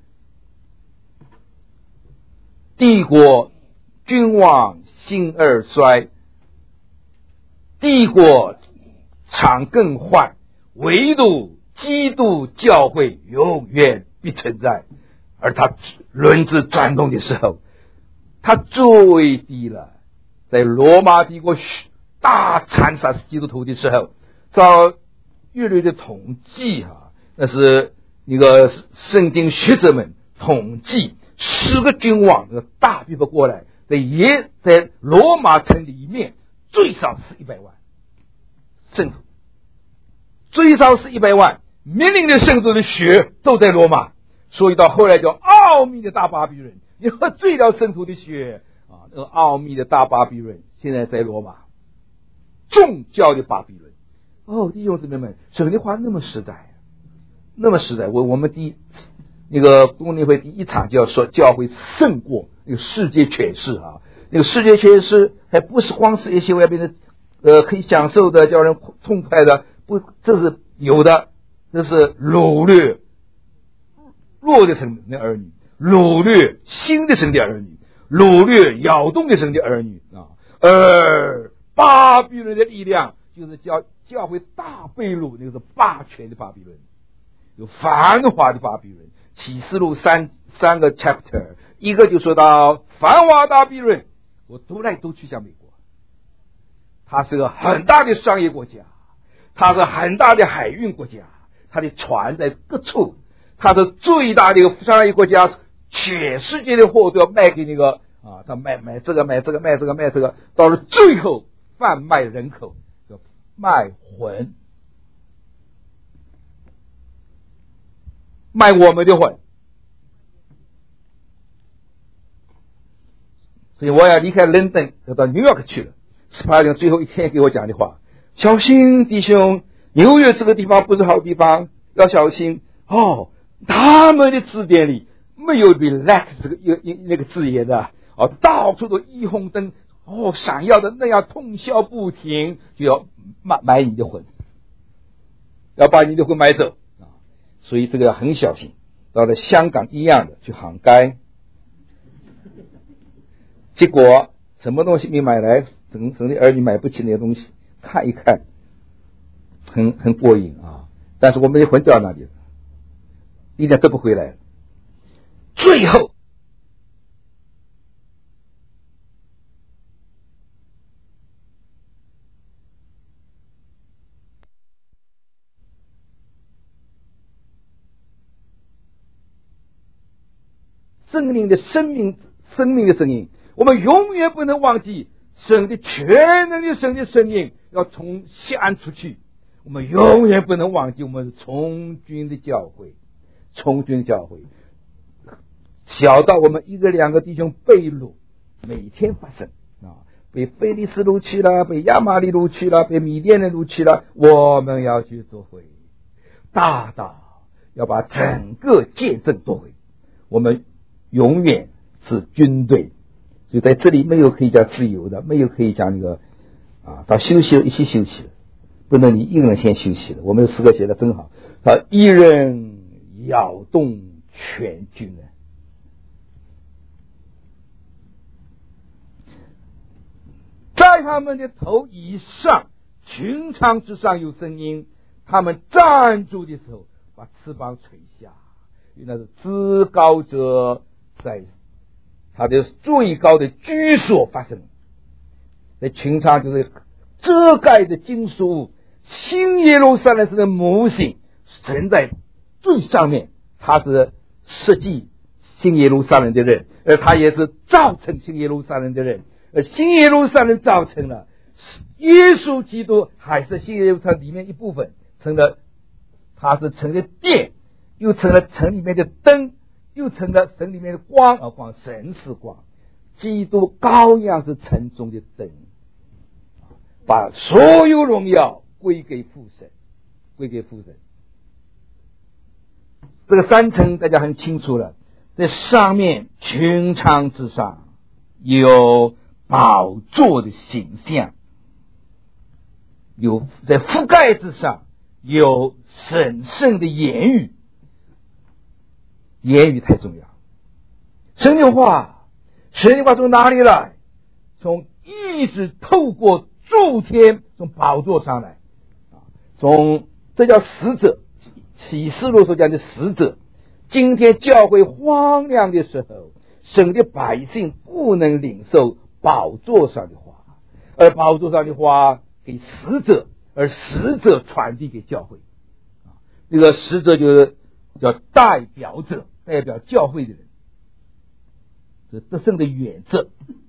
帝国君王心而衰，帝国常更换，唯独基督教会永远必存在。而他轮子转动的时候，他最低了，在罗马帝国大残杀基督徒的时候，照乐律的统计啊，那是那个圣经学者们统计，十个君王那个大逼迫过来，在也在罗马城里面最少是一百万圣徒，最少是一百万，命令的圣徒的血都在罗马，所以到后来叫奥秘的大巴比伦，你喝醉了圣徒的血啊，那个奥秘的大巴比伦现在在罗马，众教的巴比伦。哦，弟兄姊妹们，神的话那么实在，那么实在。我我们第一那个公理会第一场就要说教会胜过那个世界权势啊，那个世界权势还不是光是一些外边的呃可以享受的叫人痛快的，不，这是有的，这是掳掠弱的层面的儿女。 掳掠新的神的儿女，掳掠摇动的神的儿女啊。而巴比伦的力量就是教教会大被掳，那个是霸权的巴比伦，有繁华的巴比伦。启示录三三个 chapter， 一个就说到繁华大巴比伦，我读来读去像美国，它是个很大的商业国家，它是很大的海运国家，它的船在各处，它是最大的一个商业国家，全世界的货都要卖给那个啊，他卖买这个买这个卖这个卖这个，到了最后贩卖人口，叫卖魂，卖我们的魂。所以我要离开伦敦，要到纽约去了。十八年最后一天给我讲的话：小心弟兄，纽约这个地方不是好地方，要小心哦。他们的字典里没有 relax 这个一那个字眼的哦，到处都霓虹灯哦，闪耀的那样通宵不停，就要买买你的魂，要把你的魂买走啊！所以这个要很小心。到了香港一样的去杭街，结果什么东西没买来，整整的儿女买不起那些东西，看一看，很很过瘾啊！但是我们的魂掉哪里了？一点都不回来。最后，圣灵的生命，生命的声音，我们永远不能忘记神的全能的神的声音要从西安出去。我们永远不能忘记我们是从军的教会，从军的教会。小到我们一个两个弟兄被掳，每天发生啊，被非利士掳去了，被亚玛力掳去了，被米甸人掳去了，我们要去夺回，大到要把整个见证夺回。我们永远是军队，所以在这里没有可以讲自由的，没有可以讲那个啊，到休息了一起休息了，不能你一个人先休息了。我们的诗歌写的真好，他一人摇动全军呢。在他们的头以上，群场之上有声音，他们站住的时候把翅膀垂下，因为那是至高者在他的最高的居所发生。那群场就是遮盖的金属物，新耶路撒冷是的模型，神在最上面，他是设计新耶路撒冷的人，而他也是造成新耶路撒冷的人。而新耶路撒冷造成了耶稣基督，还是新耶路撒冷里面一部分，成了他是成了殿，又成了城里面的灯，又成了城里面的光，而光神是光，基督羔羊是城中的灯，把所有荣耀归给父神，归给父神。这个三层大家很清楚了，在上面群场之上有宝座的形象，有在覆盖之上有神圣的言语，言语太重要。神的话，神的话从哪里来？从一直透过诸天从宝座上来，从这叫使者，启示录所讲的使者。今天教会荒凉的时候，神的百姓不能领受宝座上的话，而宝座上的话给使者，而使者传递给教会。这个使者就是叫代表者，代表教会的人，这得胜的原则。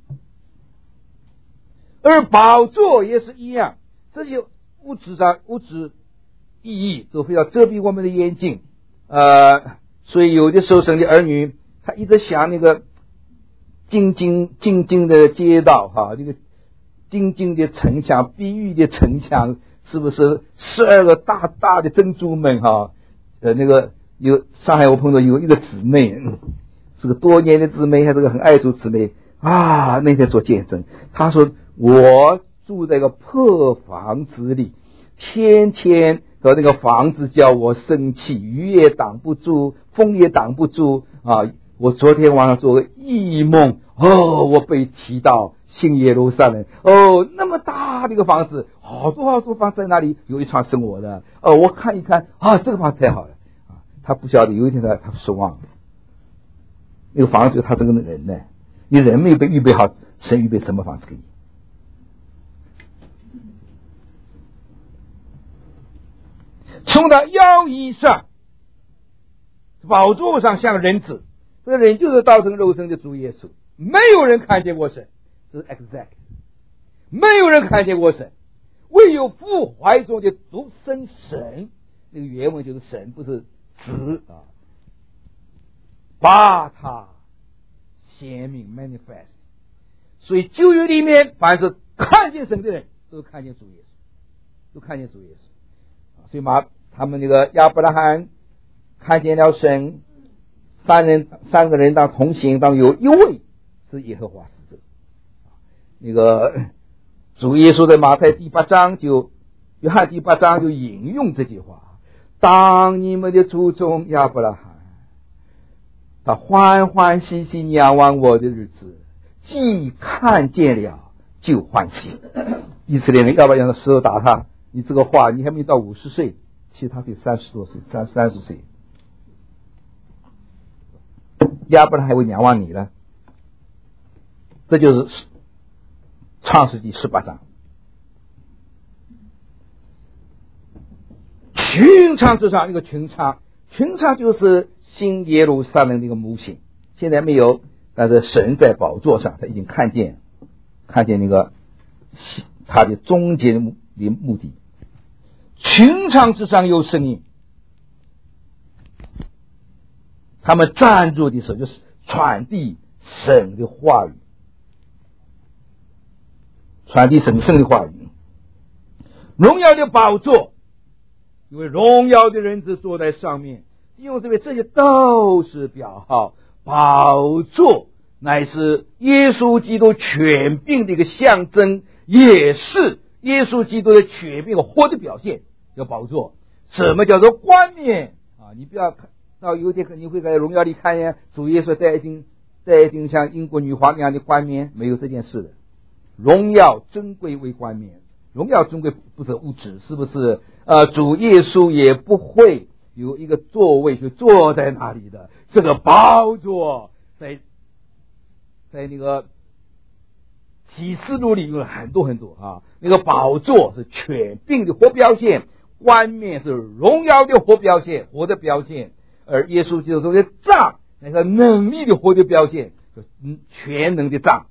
而宝座也是一样，这些物质上物质意义都非要遮蔽我们的眼睛，呃，所以有的时候神的儿女他一直想那个静静静静的街道哈，这个静静的城墙，碧玉的城墙，是不是十二个大大的珍珠门哈？呃，那个有上海我碰到有一个姊妹，嗯、是个多年的姊妹，还是个很爱主姊妹啊。那天做见证，她说我住在一个破房子里，天天和那个房子叫我生气，雨也挡不住，风也挡不住啊。 我昨天晚上做个异梦，哦，我被提到新耶路撒冷，哦，那么大的一个房子，好多好多房子在那里，有一床是我的，哦，我看一看，啊，这个房子太好了，啊，他不晓得有一天他他失望了，那个房子他这个人呢，你人没有被预备好，神预备什么房子给你？从他腰以上，宝座上像人子，这个人就是道成肉身的主耶稣。没有人看见过神，这是 exact， 没有人看见过神，唯有父怀中的独生神，那个原文就是神，不是子啊，把他显明 manifest。所以旧约里面，凡是看见神的人，都看见主耶稣，都看见主耶稣。所以马他们那个亚伯拉罕看见了神，三人三个人当同行，当有一位是耶和华使者。那个主耶稣在马太第八章就约翰第八章就引用这句话：当你们的祖宗亚伯拉罕，他欢欢喜喜仰望我的日子，既看见了就欢喜。以色列人要不要让他石头打他？你这个话你还没到五十岁，其实他是三十多岁，三三十岁。亚伯拉罕还会仰望你呢，这就是创世纪十八章。群场之上，那个群场，群场就是新耶路撒冷的一个模型，现在没有，但是神在宝座上，他已经看见，看见那个他的终结的目的。群场之上有声音，他们站住的时候就是传递神的话语，传递神圣的话语。荣耀的宝座，因为荣耀的人子坐在上面，因为这边这些都是表号，宝座乃是耶稣基督权柄的一个象征，也是耶稣基督的权柄活的表现。叫宝座，什么叫做冠冕啊？你不要看到有点你会在荣耀里看见主耶稣戴一顶戴一顶像英国女皇一样的冠冕，没有这件事的。荣耀珍贵为冠冕，荣耀珍贵不是物质，是不是？呃，主耶稣也不会有一个座位就坐在那里的，这个宝座在在那个启示录里有很多很多啊，那个宝座是权柄的活表现，冠冕是荣耀的活表现，活的表现，而耶稣基督说的杖，那个能力的活的表现，全能的杖。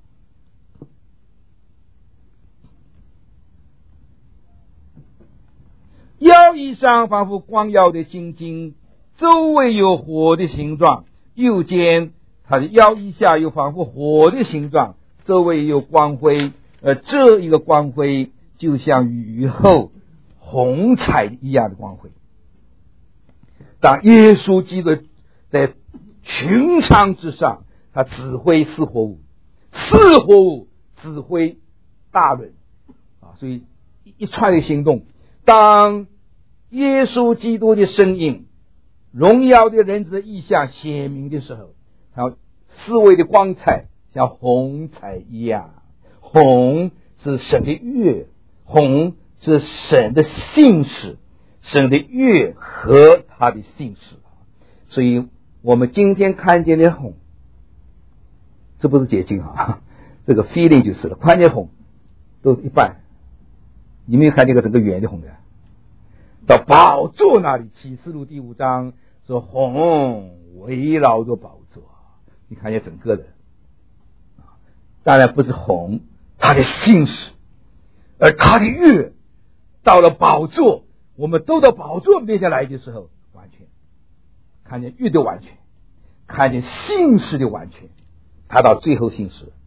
腰以上仿佛光耀的金晶，周围有火的形状，右肩它的腰以下有仿佛火的形状，周围有光辉，呃，这一个光辉就像雨后红彩一样的光辉。当耶稣基督在群场之上，他指挥四活物，四活物指挥大轮啊，所以一串的行动。当耶稣基督的身影、荣耀的人子的意象显明的时候，他四维的光彩像红彩一样。红是神的悦，红是神的信使，神的悦和他的信使。所以我们今天看见的红，这不是结晶啊，这个 feeling 就是了，看见红都是一半，你没有看见个整个圆的红的。到宝座那里，启示录第五章说红围绕着宝座，你看见整个的，当然不是红，他的信使，而他的悦到了宝座，我们都到宝座面前来的时候，完全看见悦的完全，看见信使的完全，他到最后信使，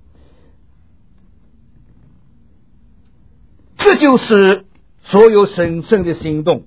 这就是所有神圣的行动。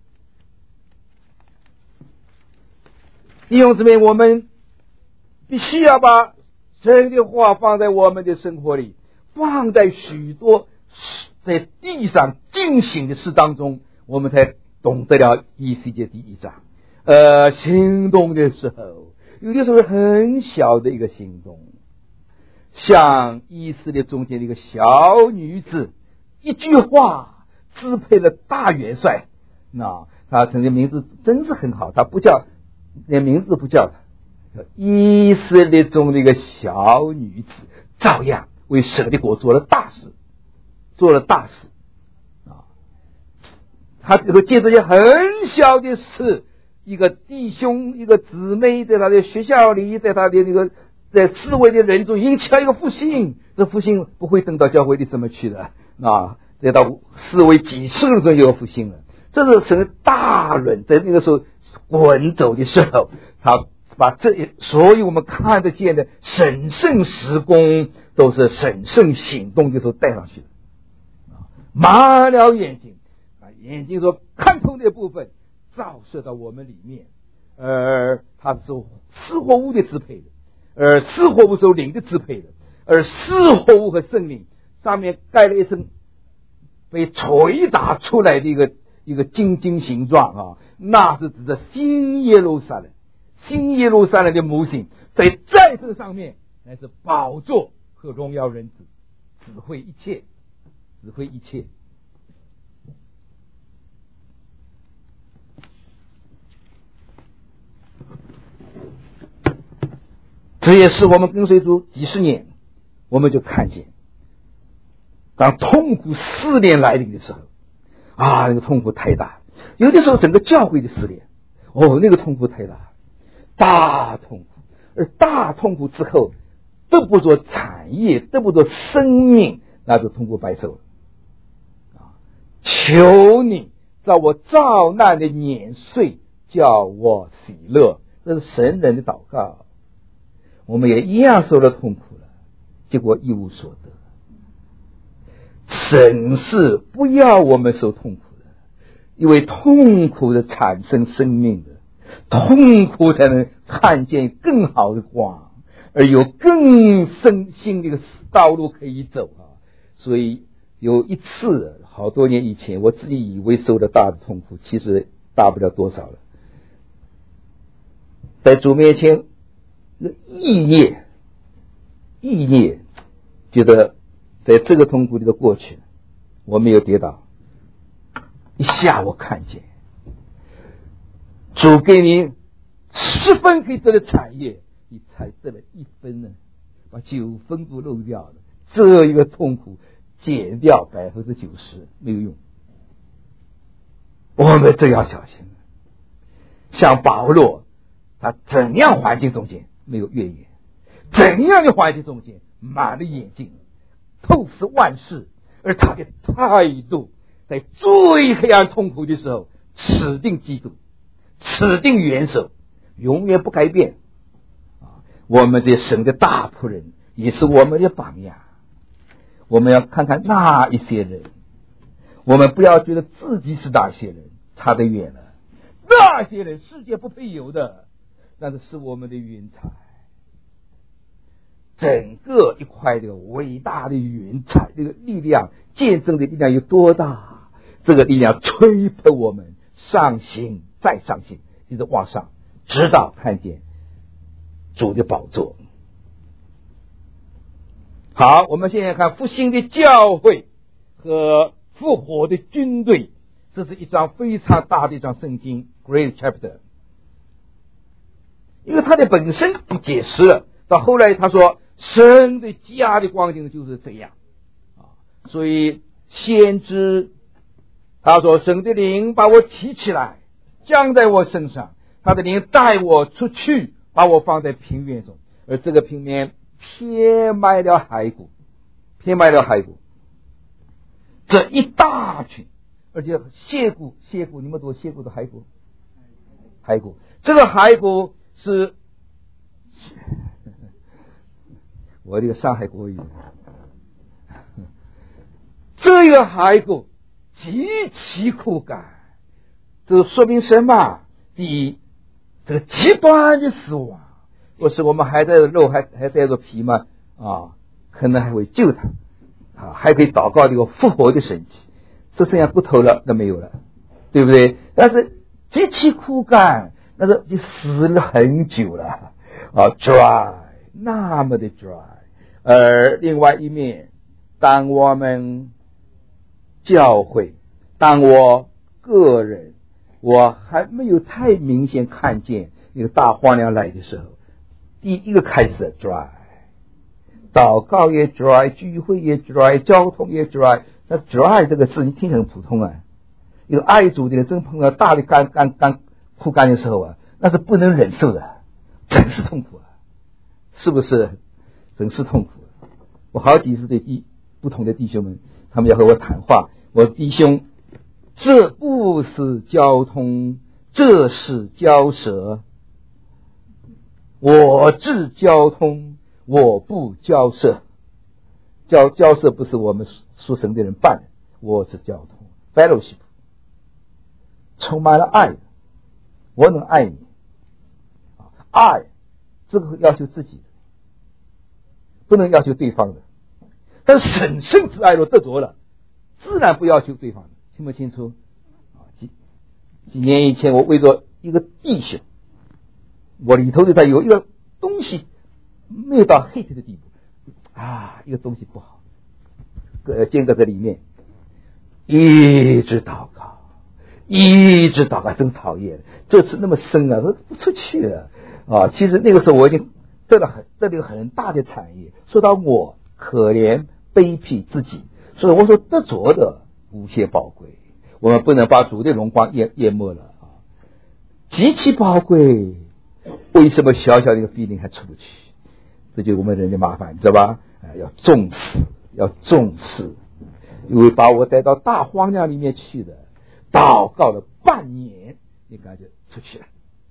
弟兄姊妹，我们必须要把神的话放在我们的生活里，放在许多在地上进行的事当中，我们才懂得了以西结第一章。呃，行动的时候有的时候很小的一个行动，像以色列中间的一个小女子，一句话支配了大元帅。那他曾经名字真是很好，他不叫，连名字都不叫他，以色列中的一个小女子，照样为神的国做了大事，做了大事啊！他这个借这些很小的事，一个弟兄一个姊妹在他的学校里，在他的那个在四围的人中引起了一个复兴，这复兴不会等到教会里怎么去的啊，在到四围几十个人中就有复兴了。这是神的大人在那个时候滚走的时候，他把这所有我们看得见的神圣时工都是神圣行动的时候带上去的，麻了眼睛，眼睛说看通的部分照射到我们里面，而它是受四活物的支配的，而四活物受灵的支配的，而四活物和圣灵上面盖了一层被捶打出来的一个一个金金形状啊，那是指的新耶路撒冷，新耶路撒冷的母亲在在这上面乃是宝座和荣耀人子，指挥一切，指挥一切。这也是我们跟随主几十年，我们就看见，当痛苦试炼来临的时候啊，那个痛苦太大，有的时候整个教会的试炼，哦，那个痛苦太大，大痛苦，而大痛苦之后得不着产业，得不着生命，那就痛苦白受了啊！求你照我遭难的年岁叫我喜乐，这是神人的祷告。我们也一样受了痛苦了，结果一无所得。神是不要我们受痛苦的，因为痛苦的产生生命的，痛苦才能看见更好的光，而有更深新的一个道路可以走啊！所以有一次好多年以前，我自己以为受了大的痛苦，其实大不了多少了。在主面前，那意念，意念觉得在这个痛苦里头过去，我没有跌倒，一下我看见主给你十分可以得的产业，你才得了一分呢，把九分都漏掉了，这一个痛苦减掉百分之九十没有用。我们真要小心，像保罗，他怎样环境中间没有怨言，怎样的环境中间满了眼睛，透视万事，而他的态度在最黑暗痛苦的时候，持定基督，持定元首，永远不改变啊！我们这神的大仆人也是我们的榜样。我们要看看那一些人，我们不要觉得自己是那些人，差得远了。那些人世界不配有的，但是是我们的云彩，整个一块这个伟大的云彩，这个力量，见证的力量有多大？这个力量吹捧我们上行再上行，一直往上，直到看见主的宝座。好，我们现在看复兴的教会和复活的军队，这是一张非常大的一张圣经 Great Chapter， 因为它的本身就解释了，到后来他说神的家的光景就是这样啊，所以先知他说神的灵把我提起来降在我身上，他的灵带我出去，把我放在平原中，而这个平原偏埋了骸骨，偏埋了骸骨，这一大群，而且骸骨，骸骨，你们读骸骨的骸骨，骸骨，这个骸骨是我这个上海国语，这个骸骨极其枯干，这说明什么？第一，这个极端的死亡。若是我们还在肉还还带着皮嘛啊，可能还会救他啊，还可以祷告这个复活的神迹。这剩下骨头了，那没有了，对不对？但是极其枯干，那是就死了很久了， 啊 dry， 那么的 dry。而另外一面，当我们教会，当我个人，我还没有太明显看见那个大荒凉来的时候，第一个开始 dry， 祷告也 dry， 聚会也 dry， 交通也 dry。那 dry 这个字你听起来很普通啊，一个爱主的人真碰到大的干干干枯干的时候啊，那是不能忍受的，真是痛苦啊，是不是？真是痛苦。我好几次对弟不同的弟兄们，他们要和我谈话，我弟兄，这不是交通，这是交涉。我治交通，我不交涉。交交涉不是我们属神的人办的，我是交通 fellowship， 充满了爱的，我能爱你，爱这个要求自己的，不能要求对方的。但是神圣之爱若得着了，自然不要求对方的，听不清楚？几几年以前，我为着一个弟兄，我里头的他有一个东西没有到 hate 的地步啊，一个东西不好，呃，间隔在里面，一直祷告，一直祷告，真讨厌。这次那么深啊，不出去了啊。其实那个时候我已经得了很得了一个很大的产业。说到我可怜卑鄙自己，所以我说得着的无限宝贵，我们不能把主的荣光淹淹没了啊，极其宝贵。为什么小小的一个 feeling 还出不去？这就是我们人的麻烦，你知道吧？啊，要重视，要重视，因为把我带到大荒凉里面去的，祷告了半年，你感觉出去了。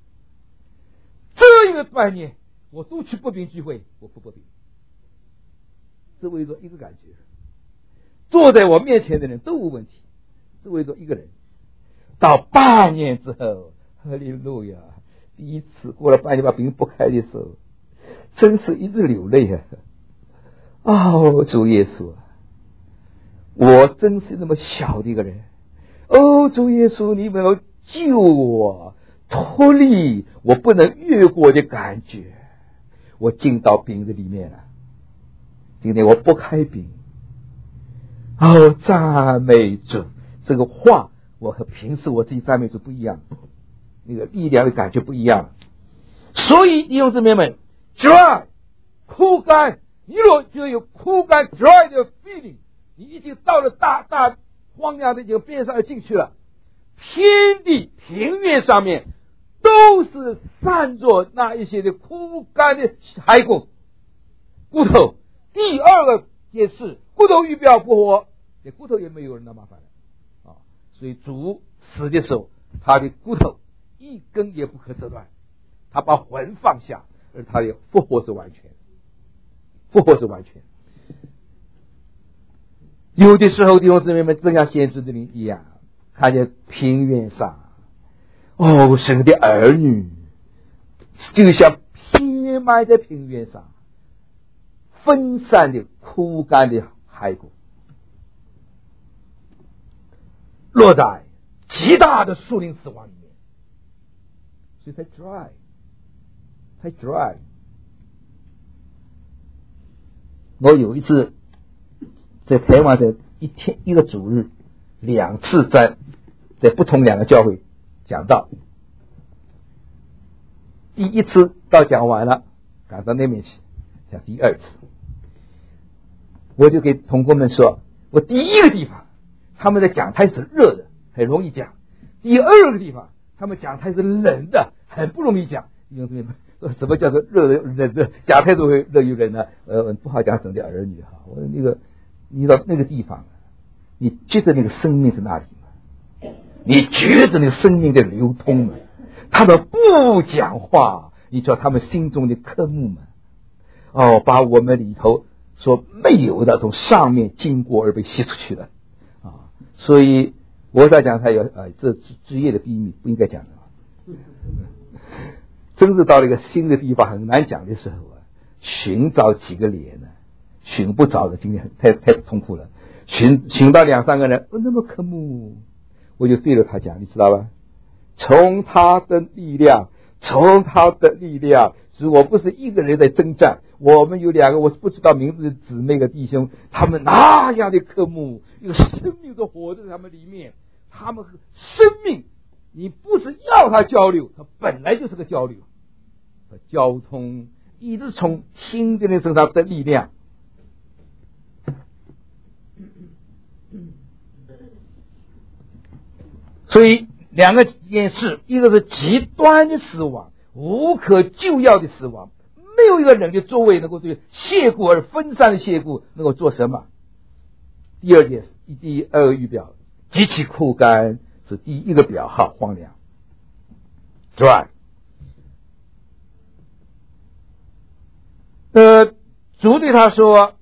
这一个半年，我都去不平聚会，我不不平，是为着一个感觉。坐在我面前的人都无问题，是为着一个人。到半年之后，哈利路亚！第一次过了半年把病不开的时候，真是一直流泪啊！哦，主耶稣，我真是那么小的一个人。哦，主耶稣，你们要救我，脱离我不能越过的感觉。我进到饼子里面了，今天我不开饼。哦，赞美主！这个话我和平时我自己赞美主不一样，那个力量的感觉不一样。所以弟兄姊妹们 ，dry 枯干，你若就有枯干 dry 的 feeling， 你已经到了大大荒凉的这个边上进去了。天地平原上面都是散着那一些的枯干的骸骨骨头。第二个也是骨头预表复活，这骨头也没有人那麻烦了啊！所以主死的时候，他的骨头一根也不可折断，他把魂放下，而他的复活是完全，复活是完全。有的时候弟兄姊妹们，正像先知的灵一样，看见平原上，哦，神的儿女就像偏埋在平原上，分散的枯干的骸骨，落在极大的树林死亡里面，所以才 dry， 才 dry。我有一次在台湾的一天一个主日，两次在在不同两个教会讲道。第一次到讲完了，赶到那边去讲第二次，我就给同工们说，我第一个地方他们的讲台是热的，很容易讲；第二个地方他们讲台是冷的，很不容易讲。什么叫做热的冷的？讲台都会热于冷呢？呃，不好讲神的儿女哈。我那个你到那个地方，你觉得那个生命是哪里吗？你觉得那个生命的流通吗？他们不讲话，你知道他们心中的科目吗？哦，把我们里头所没有的从上面经过而被吸出去了啊！所以我在讲台有啊，这职业的秘密不应该讲的。真是到了一个新的地方很难讲的时候啊，寻找几个脸呢，寻不着的，今天太太痛苦了。寻寻到两三个人，哦，那么科目，我就对着他讲，你知道吧？从他的力量从他的力量。所以我不是一个人在征战，我们有两个我不知道名字的姊妹和弟兄，他们那样的渴慕，有生命的火在他们里面，他们生命，你不是要他交流，他本来就是个交流，交通一直从听的人身上的力量。所以两个件事，一个是极端的死亡，无可救药的死亡，没有一个人的作为能够对谢故而分散的谢故能够做什么。第二件，第二个预表极其枯干，是第一个表号荒凉 dry。 呃，主对他说，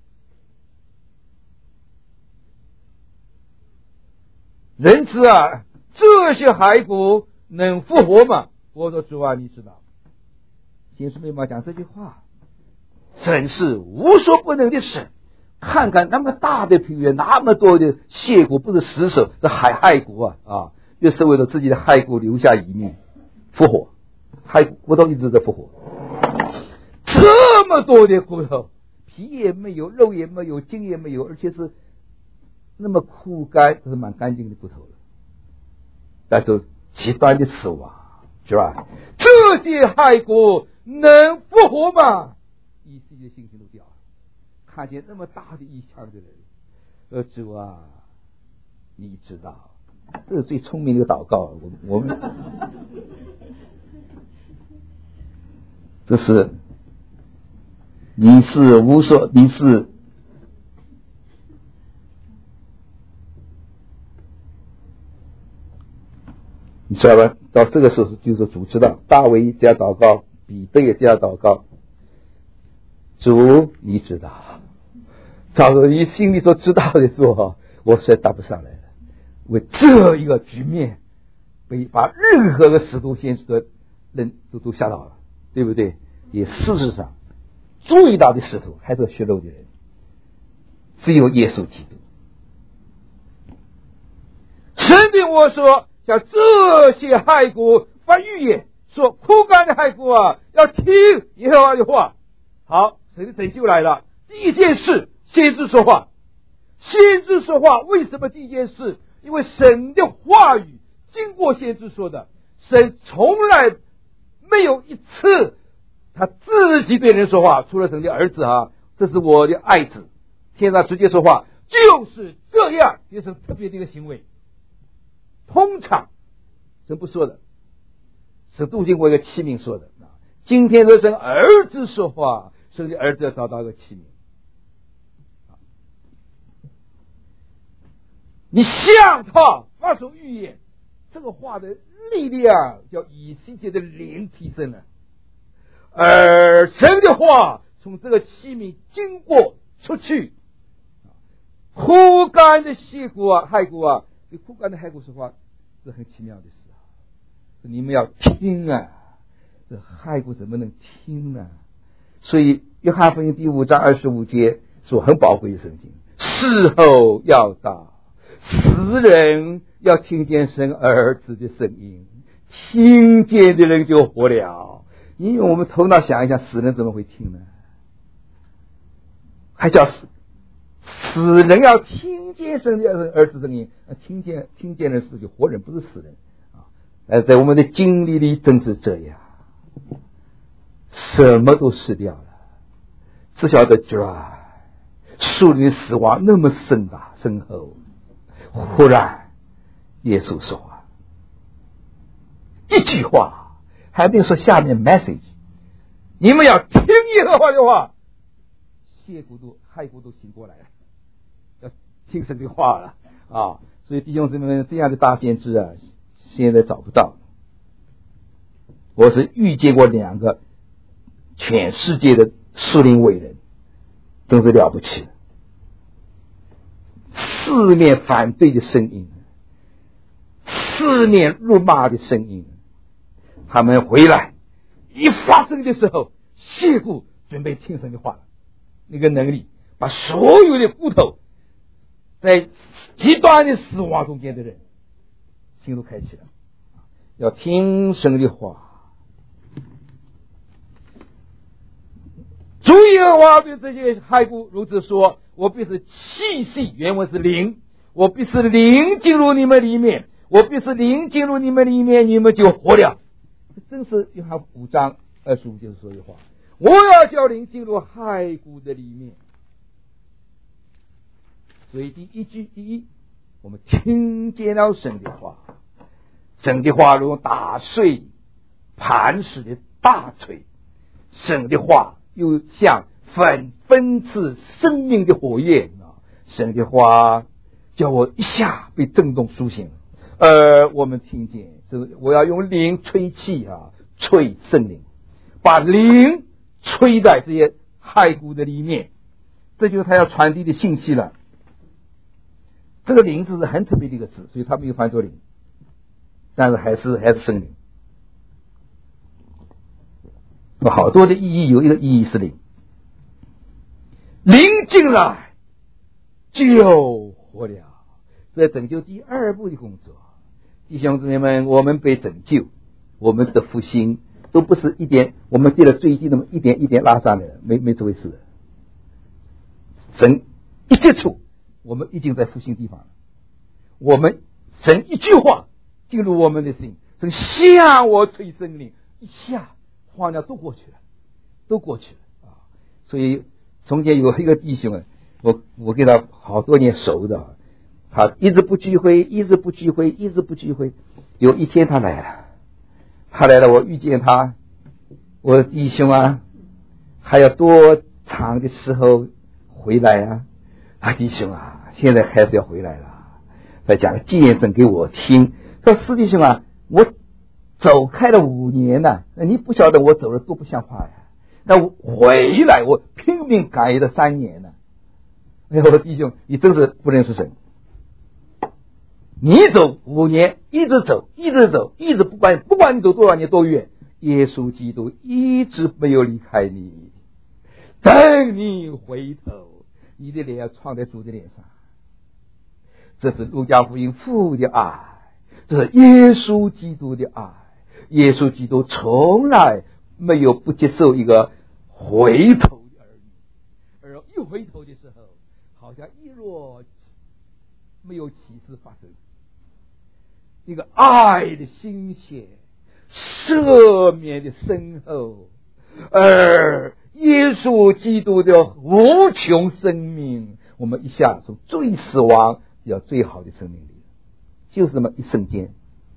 人子啊，这些骸骨能复活吗？我说主啊，你知道。先是没法讲这句话，真是无所不能的神。看看那么大的平原，那么多的蟹骨，不是死手，是海骸骨啊啊！又是为了自己的骸骨留下一命，复活，骸骨骨头一直在复活。这么多的骨头，皮也没有，肉也没有，筋也没有，而且是那么枯干，这是蛮干净的骨头了。但是极端的死亡，是吧？这些骸骨能复活吗？以色列信心都掉了。看见那么大的异象的人，呃，主啊，你知道，这是最聪明的祷告。我我们这是你是无所，你是你知道吧？到这个时候就是主知道，大卫这样祷告，彼得也这样祷告，主你知道。他说你心里所知道的时候，我实在答不上来了。为这一个局面，被把任何个使徒先知的人都都吓到了，对不对？也事实上最大的使徒还是血肉的人，只有耶稣基督。神对我说，像这些骸骨发预言，说枯干的骸骨啊，要听耶和华的话。好，神的拯救来了。第一件事，先知说话。先知说话，为什么第一件事？因为神的话语经过先知说的，神从来没有一次他自己对人说话，除了神的儿子啊，这是我的爱子，天上直接说话，就是这样，也是特别的一个行为。通常神不说的，是都经过一个器皿说的。今天是神儿子说话，神的儿子要找到一个器皿。你向他发出预言，这个话的力量叫以西结的灵提升了，而神的话从这个器皿经过出去，枯干的蟹骨啊、骸骨啊，对枯干的骸骨说话是很奇妙的事啊！你们要听啊，这骸骨怎么能听呢？所以约翰福音第五章二十五节说很宝贵的圣经，事后要到。死人要听见神儿子的声音，听见的人就活了。因为我们头脑想一想，死人怎么会听呢？还叫死死人要听见神的儿子声音，听见听见人是就活人，不是死人啊！呃，在我们的经历里真是这样，什么都失掉了，只晓得 dry， 树林死亡那么深大深厚。忽然耶稣说话，一句话还没有说下面 message， 你们要听耶和华的话，蟹骨都骸骨都醒过来了，要听神的话了啊！所以弟兄姊妹们，这样的大先知啊，现在找不到。我是遇见过两个全世界的属灵伟人，真是了不起。四面反对的声音，四面辱骂的声音，他们回来一发生的时候，蟹骨准备听神的话了。那个能力把所有的骨头在极端的死亡中间的人心都开启了，要听神的话， 主耶和华对这些骸骨如此说：我必是气息，原文是灵，我必是灵进入你们里面，我必是灵进入你们里面，你们就活了。这正是约翰五章二十五节说的话。我要叫灵进入骸骨的里面。所以第一句，第一，我们听见了神的话，神的话如同打碎磐石的大锤，神的话又像粉分赐生命的火焰啊！神的话叫我一下被震动苏醒，呃，我们听见，是我要用灵吹气啊，吹圣灵，把灵吹在这些骸骨的里面，这就是他要传递的信息了。这个灵字是很特别的一个字，所以他没有翻作灵，但是还是还是圣灵。有好多的意义，有一个意义是灵，灵进来就活了。这拯救第二步的工作，弟兄姊妹们，我们被拯救，我们的复兴都不是一点我们跌了最低那么一点一点拉上来的，没没这回事。神一接触，我们已经在复兴地方了。我们神一句话进入我们的心，神向我吹圣灵，一下荒凉都过去了，都过去了啊！所以从前有一个弟兄，我我跟他好多年熟的，他一直不聚会，一直不聚会，一直不聚会。有一天他来了，他来了，我遇见他，我说弟兄啊，还要多长的时候回来啊？啊，弟兄啊，现在还是要回来了。他讲见证给我听，说师弟兄啊，我走开了五年了，你不晓得我走了多不像话呀！那我回来，我拼命改了三年了。哎呀，我的弟兄，你真是不认识神。你走五年，一直走，一直走，一直不管不管你走多少年多远，耶稣基督一直没有离开你。等你回头，你的脸要创在主的脸上。这是路加福音父的爱，这是耶稣基督的爱。耶稣基督从来没有不接受一个回头的儿女，而一回头的时候，好像一若没有启示发生，一个爱的心血，赦免的深厚，而耶稣基督的无穷生命，我们一下从最死亡到最好的生命里，就是这么一瞬间。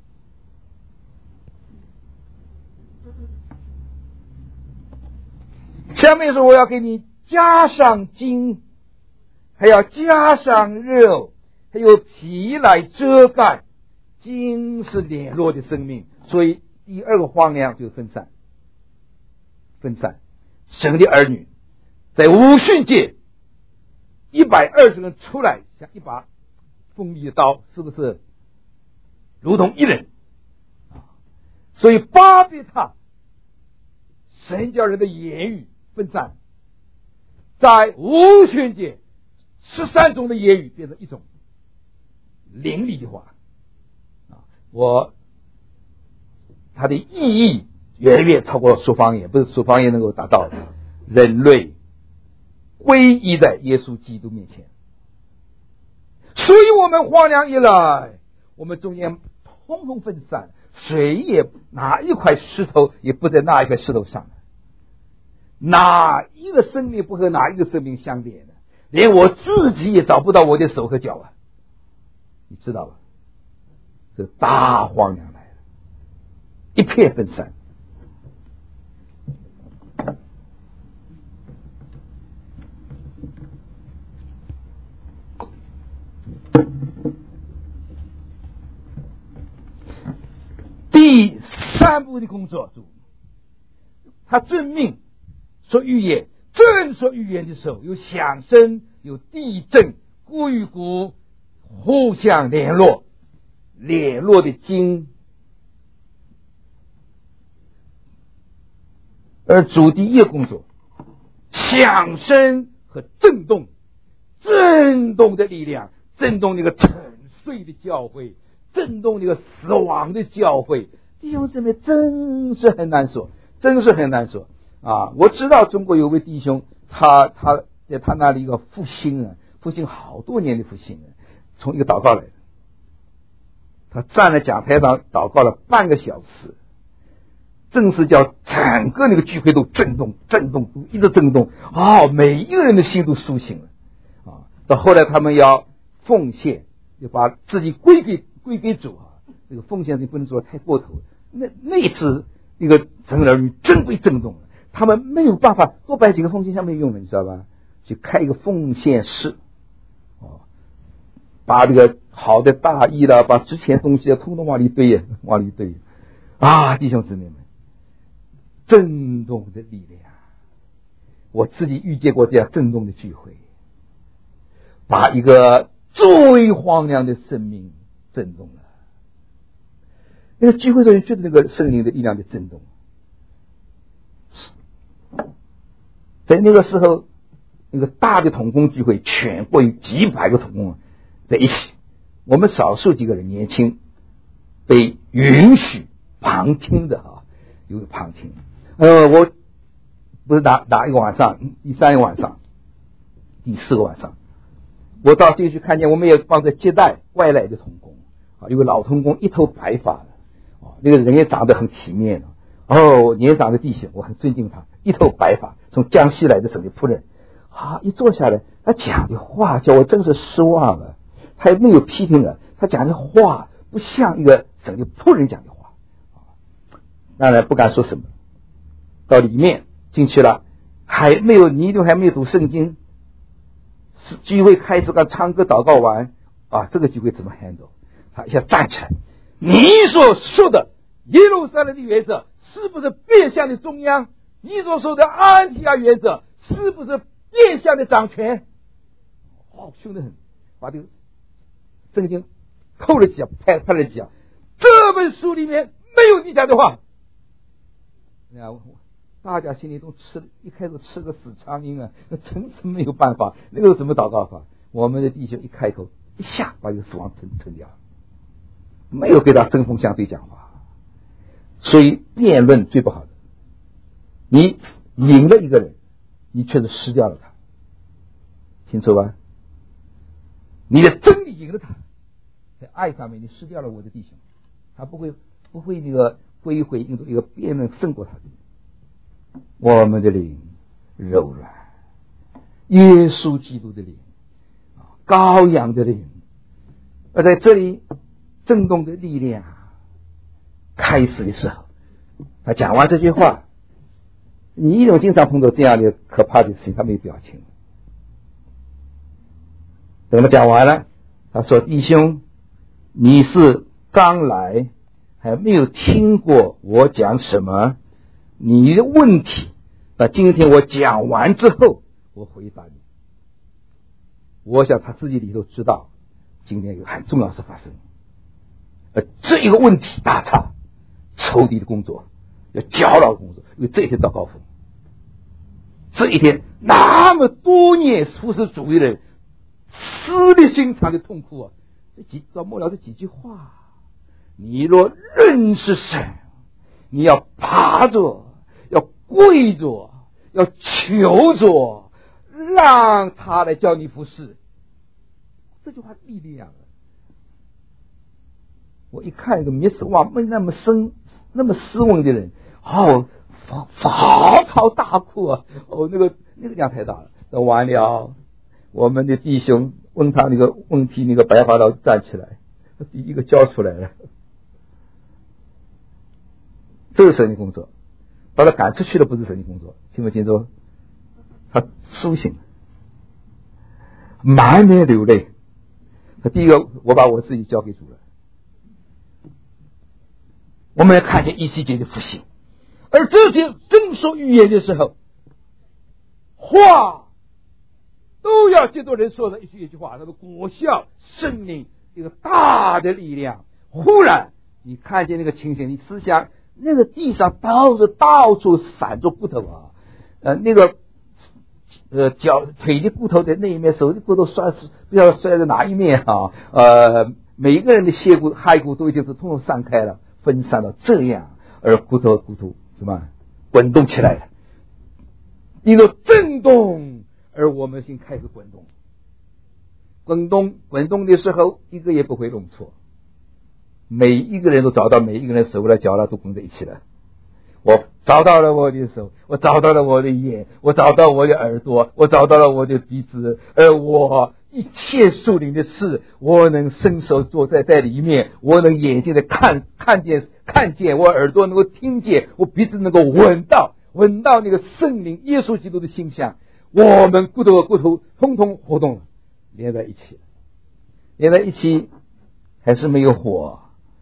下面说我要给你加上筋，还要加上肉，还有皮来遮盖。筋是联络的生命，所以第二个荒凉就是分散。分散，神的儿女在五旬节一百二十人出来，像一把锋利的刀，是不是如同一人？所以巴别塔神教人的言语分散，在五旬节十三种的言语变成一种灵里的话。我它的意义远远超过说方言，不是说方言能够达到的。人类归依在耶稣基督面前，所以我们荒凉一来，我们中间通通分散，谁也拿一块石头也不在那一块石头上，哪一个生命不和哪一个生命相连的，连我自己也找不到我的手和脚啊！你知道吧？这大荒凉来了，一片分散。第三步的工作，他遵命说预言，正说预言的时候，有响声，有地震，骨与骨互相联络，联络的经。而主第一个工作，响声和震动，震动的力量，震动那个沉睡的教会，震动那个死亡的教会。弟兄姊妹，真是很难说，真是很难说。 啊，我知道中国有位弟兄，他他在他那里一个复兴啊，复兴好多年的复兴啊，从一个祷告来的。他站在讲台上祷告了半个小时，正是叫整个那个聚会都震动震动，一直震动啊、哦，每一个人的心都苏醒了啊。到后来他们要奉献，就把自己归给归给主啊，这个奉献你不能做太过头。那那一次那个神的儿女真被震动了，他们没有办法多摆几个奉献箱没用的，你知道吧？去开一个奉献室，哦，把这个好的大衣啦，把值钱东西啊，通通往里堆啊，往里堆啊！弟兄姊妹们，震动的力量，我自己遇见过这样震动的聚会，把一个最荒凉的生命震动了。那个聚会的人觉得那个圣灵的力量的震动，在那个时候，那个大的同工聚会，全国有几百个同工在一起，我们少数几个人年轻被允许旁听的啊，有旁听。呃，我不是哪哪一个晚上，第三个晚上，第四个晚上，我到这里去看见，我们也帮着接待外来的同工啊，有个老同工一头白发的啊，那个人也长得很体面的哦，年长的弟兄，我很尊敬他，一头白发，从江西来的省的仆人啊，一坐下来，他讲的话叫我真是失望了。他也没有批评了，他讲的话不像一个省的仆人讲的话，当然不敢说什么。到里面进去了，还没有你都还没有读圣经，聚会开始刚唱歌祷告完啊，这个聚会怎么 handle？ 他一下站起来，你所说的耶路撒冷的原则是不是变相的中央？你所说的安提亚原则是不是变相的掌权？哦，凶得很，把这个圣经扣了几下，拍拍了几下，这本书里面没有你讲的话。大家心里都吃，一开始吃个死苍蝇啊，那真是没有办法。那个怎么祷告法？我们的弟兄一开口，一下把这个死亡吞吞掉，没有给他针锋相对讲话。所以辩论最不好的，你赢了一个人，你却是失掉了他，清楚吧？你的真理赢了他，在爱上面你失掉了我的弟兄，他不会不会那个归回应一个辩论胜过他的。我们的灵柔软，耶稣基督的灵，羔羊的灵，而在这里震动的力量开始的时候，他讲完这句话，你一种经常碰到这样的可怕的事情，他没有表情。等他讲完了，他说：“弟兄，你是刚来，还没有听过我讲什么？你的问题，那今天我讲完之后，我回答你。”我想他自己里头知道，今天有很重要的事发生。而这一个问题大差，仇敌的工作，要搅扰工作，因为这一天到高峰，这一天那么多年服侍主的人，撕裂心肠的痛苦啊！这几到末了这几句话，你若认识神，你要爬着，要跪着，要求着，让他来教你服侍。这句话力量啊！我一看一个没斯哇，没那么深、那么斯文的人，哦，嚎啕大哭啊！哦，那个那个量太大了。那完了，我们的弟兄问他那个问题，那个白发老站起来，他第一个交出来了。这是神的工作，把他赶出去了不是神的工作，听不清楚？他苏醒，满脸流泪。他第一个，我把我自己交给主了。我们要看见以西结的复兴，而这些正说预言的时候，话都要接着人说的一句一句话，那个果效圣灵一个大的力量。忽然你看见那个情形，你思想那个地上到处到处散着骨头啊，呃，那个呃脚腿的骨头在那一面，手的骨头摔死，不知道摔在哪一面啊，呃，每一个人的肋骨、骸骨都已经是通通散开了。分散到这样，而骨头骨头什么滚动起来了， 因着震动而我们心开始滚动。滚动滚动的时候，一个也不会弄错，每一个人都找到每一个人手了脚了都滚在一起了。我找到了我的手，我找到了我的眼，我找到我的耳朵，我找到了我的鼻子，而我一切属灵的事，我能伸手坐在在里面，我能眼睛的看看见看见，我耳朵能够听见，我鼻子能够闻到闻到那个圣灵耶稣基督的形象，我们骨头和骨头通通活动了，连在一起，连在一起还是没有火，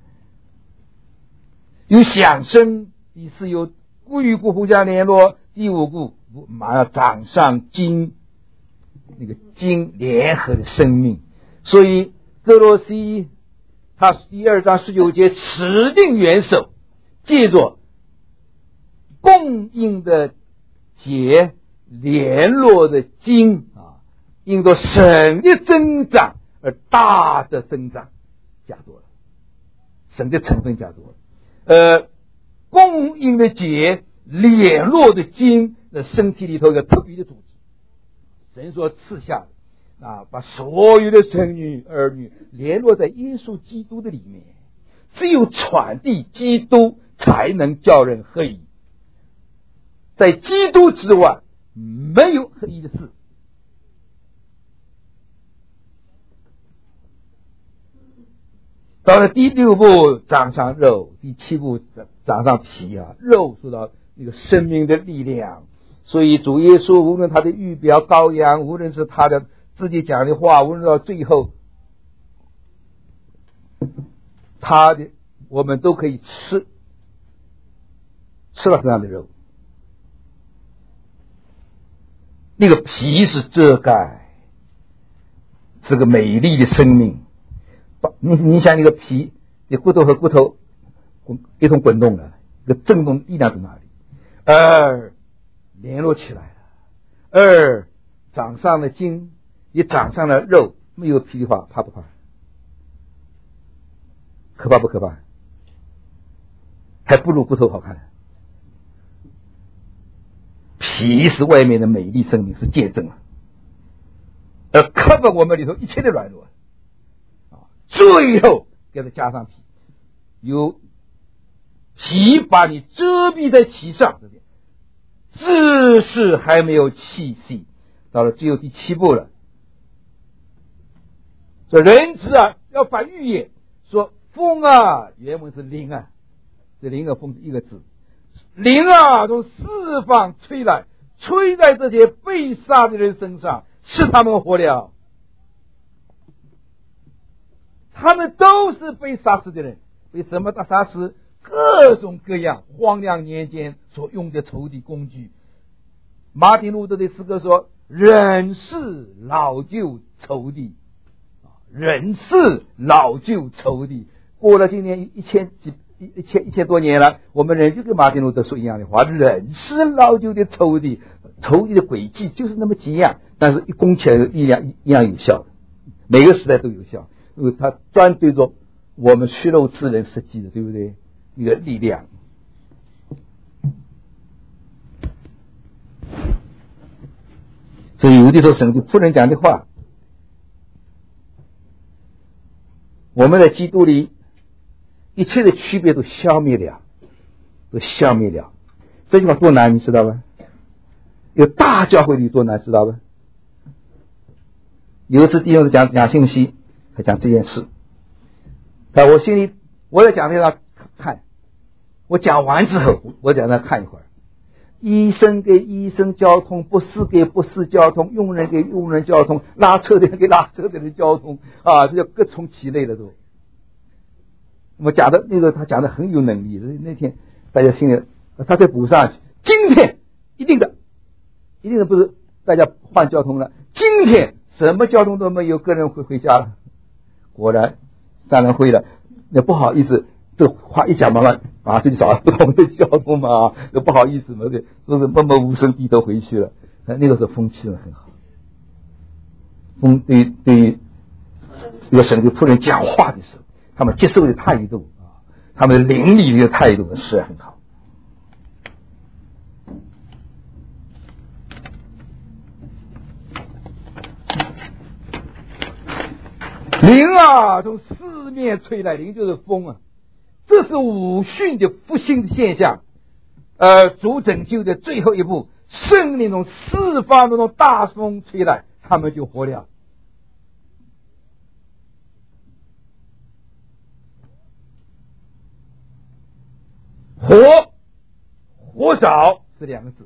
有响声。第四有故与故互相联络，第五故马上掌上筋，那个筋联合的生命。所以哥罗西他第二章十九节持定元首，借着供应的结联络的筋啊，因着神的增长而大的增长，加多了，神的成分加多了。呃供应的结联络的筋，那身体里头有个特别的组织，神所赐下的啊，把所有的生女儿女联络在耶稣基督的里面。只有传递基督才能叫人合一，在基督之外没有合一的事。到了第六步长上肉，第七步长上皮啊，肉说到那个生命的力量。所以主耶稣无论他的预表羔羊，无论是他的自己讲的话，无论到最后他的我们都可以吃吃到这样的肉。那个皮是遮盖这个美丽的生命。你你想那个皮，你骨头和骨头一同滚动了，一个震动力量在哪里？二联络起来了，二长上了筋，也长上了肉，没有皮的话怕不怕？可怕不可怕？还不如骨头好看。皮是外面的美丽生命，是见证啊，而 cover 我们里头一切的软弱。最后给它加上皮，有皮把你遮蔽在其上，只是还没有气息。到了只有第七步了，说人子啊要反预言，说风啊，原文是灵啊，这灵和风是一个字，灵啊从四方吹来，吹在这些被杀的人身上，使他们活了。他们都是被杀死的人，被什么杀死？各种各样荒凉年间所用的仇敌工具。马丁路德的诗歌说：人是老旧仇敌，人是老旧仇敌。过了今年一千几一千一千多年了，我们人就跟马丁路德说一样的话：人是老旧的仇敌，仇敌的诡计就是那么几样，但是一攻起来的力量一样有效的，每个时代都有效。因为他专对着我们虚肉之人设计的，对不对？一个力量。所以有的时候神对仆人讲的话，我们在基督里一切的区别都消灭了，都消灭了。这句话多难，你知道吧？有大教会里多难，知道吧？有一次弟兄讲讲信息，他讲这件事，在我心里，我在讲台上看，我讲完之后，我讲那看一会儿。医生给医生交通，不是给不是交通，佣人给佣人交通，拉车的人给拉车的人交通啊，这叫各从其类了都。我讲的那个他讲的很有能力，那天大家心里他再补上去，今天一定的一定的不是大家换交通了，今天什么交通都没有，个人会回家了。果然当然会了，那不好意思，这话一讲，妈妈马上就找不同的交通嘛，那不好意思嘛，对，都是默默无声低头回去了。那个时候风气很好，风对对这个神对仆人讲话的时候，他们接受的态度啊，他们邻里的态度是很好。 灵啊，从四面吹来，灵就是风啊，这是五训的复兴的现象。呃，主拯救的最后一步，圣灵从四方那种大风吹来，他们就活了。活活着是两个字，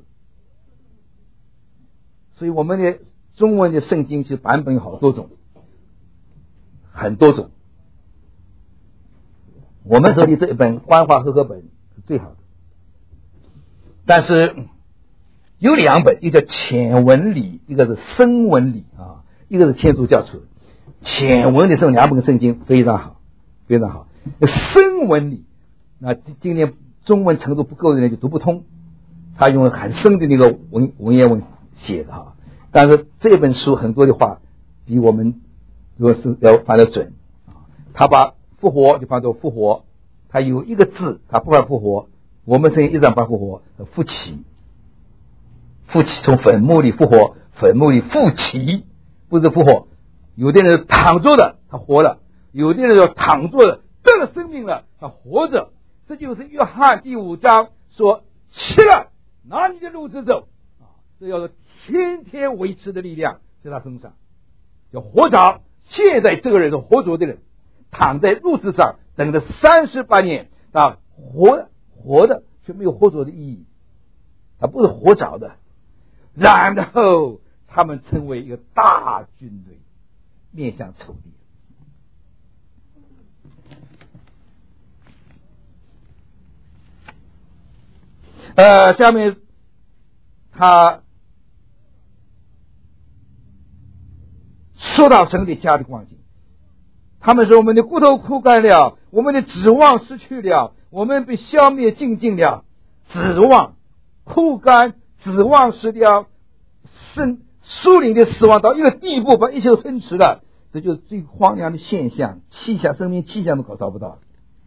所以我们的中文的圣经其实版本有好多种，很多种。我们手里这一本官话和合本是最好的，但是有两本，一个叫浅文理，一个是深文理啊，一个是天主教出的。浅文理这两本圣经非常好，非常好。深文理，那今年中文程度不够的人就读不通，他用很深的那个文文言文写的哈。但是这本书很多的话比我们如果是要翻得准啊，他把复活就翻作复活，他有一个字他不翻复活，我们圣经一直翻复活，复起，复起从坟墓里复活，坟墓里复起，不是复活。有的人躺着的他活了，有的人躺着的得了生命了他活着。这就是约翰第五章说，起来拿你的褥子走啊，这叫做天天维持的力量在他身上，叫活着。现在这个人是活着的人，躺在褥子上等了三十八年啊，活活的却没有活着的意义，他不是活着的。然后他们成为一个大军队，面向仇敌。呃，下面他说到神的家的光景，他们说我们的骨头枯干了，我们的指望失去了，我们被消灭尽尽了。指望枯干，指望失掉，生树林的死亡到一个地步，把一切都吞噬了，这就是最荒凉的现象，气象生命气象都搞找不到。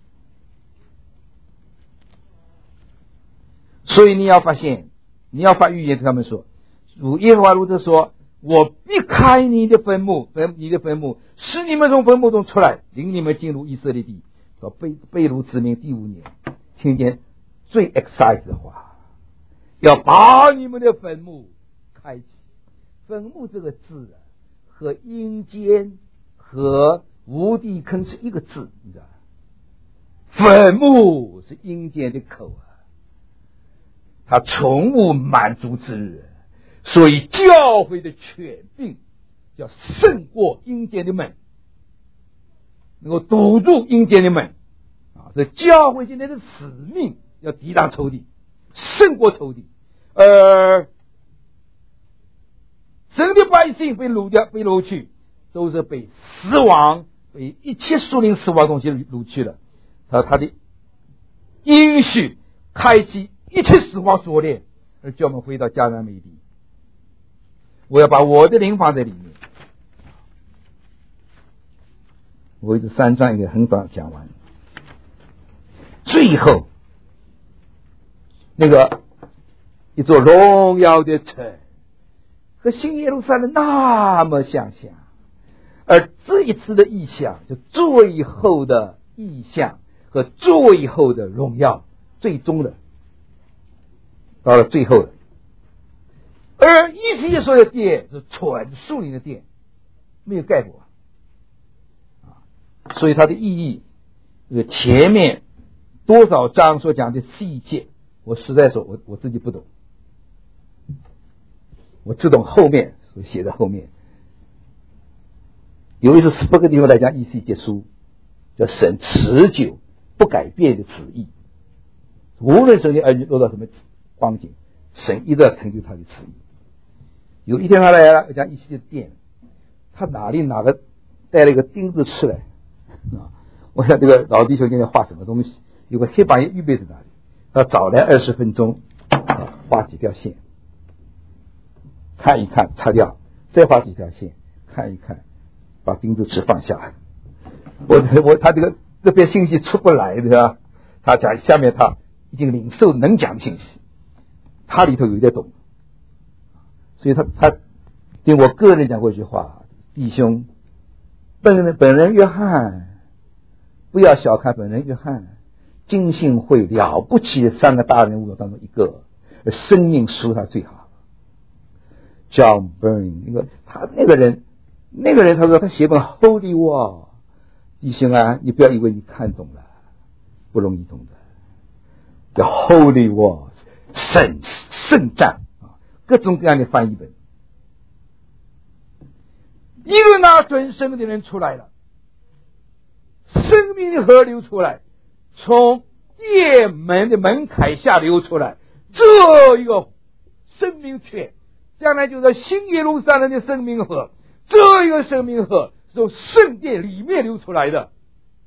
所以你要发现，你要发预言，他们说，如耶和华如此说，我避开你的坟墓，你的坟墓，使你们从坟墓中出来，领你们进入以色列地。说被被掳之民第五年，听见最 excited 的话，要把你们的坟墓开启。坟墓这个字啊，和阴间和无底坑是一个字，你知道吗？坟墓是阴间的口啊，他从无满足之日，所以教会的权柄叫胜过阴间的门，能够堵住阴间的门啊！这教会现在的使命要抵挡仇敌，胜过仇敌。而神的百姓被掳掉，被掳去，都是被死亡，被一切属灵死亡东西掳去了。他他的应许开启一切死亡锁链，而叫我们回到迦南美地。我要把我的灵放在里面。我一直三章一个很短讲完，最后那个一座荣耀的城和新耶路撒冷那么相像，而这一次的意象就最后的意象和最后的荣耀，最终的到了最后的。而以西结说的殿是纯属灵的殿，没有盖过啊，所以它的意义，这个前面多少章所讲的细节，我实在说我我自己不懂，我只懂后面所写的后面。有一次十八个地方来讲以西结书，叫神持久不改变的旨意，无论神的儿女落到什么光景，神一直要成就他的旨意。有一天他来了，要讲以西结殿，他哪里哪个带了一个钉子出来啊？我想这个老弟兄今天画什么东西？有个黑板预备在那里，他早来二十分钟，啊，画几条线，看一看擦掉，再画几条线，看一看，把钉子尺放下。我我他这个这边信息出不来的啊，他讲下面他已经领受能讲的信息，他里头有点懂。所以他他对我个人讲过一句话，弟兄本人本人约翰，不要小看本人约翰，浸信会了不起的三个大人物当中一个，生命书他最好。John Bunyan， 那个他那个人，那个人他说他写本 Holy War， 弟兄啊，你不要以为你看懂了，不容易懂的，叫 Holy War， 圣圣战啊，各种各样的翻译本。一个拿准生的人出来了，生命的河流出来，从殿门的门槛下流出来，这一个生命泉，将来就是新耶路撒冷的生命河，这一个生命河是从圣殿里面流出来的，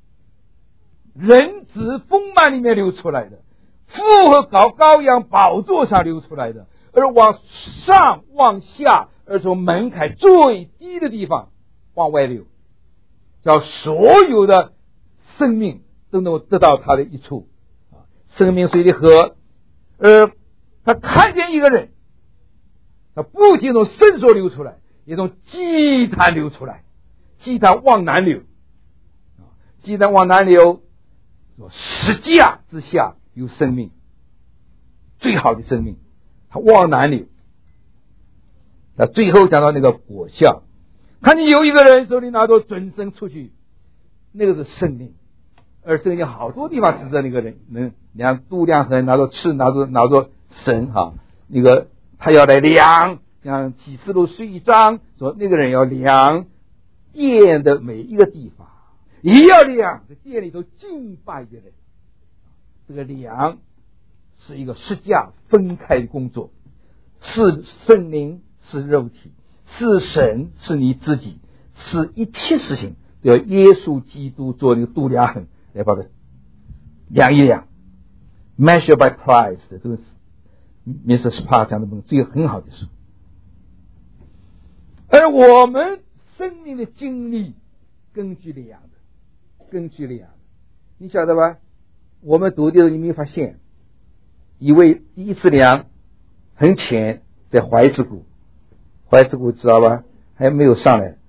人子丰满里面流出来的，复和高羔羊宝座上流出来的，而往上往下，而从门槛最低的地方往外流，叫所有的生命都能够得到他的益处。生命水的河，呃，他看见一个人，他不仅从圣所流出来，也从祭坛流出来，祭坛往南流，祭坛往南流，十架之下有生命，最好的生命，他往南流。那最后讲到那个果效，看见有一个人手里拿着准绳出去，那个是圣灵，而圣经好多地方指着那个人能量度量衡，拿着尺，拿着拿着绳哈，那个他要来量，像启示录十一章说那个人要量殿的每一个地方，也要量在殿里头敬拜的人。这个量是一个十架分开的工作，是圣灵，是肉体，是神，是你自己，是一切事情都要耶稣基督做那个度量衡来把它量一量。 Measure by price 的这个 mister Spa 讲的东西，这个很好的书。而我们生命的经历根据量的，根据量的，你晓得吧？我们读的时候你没发现，以为第一次量很浅，在怀子骨，怀子骨知道吧？还没有上来，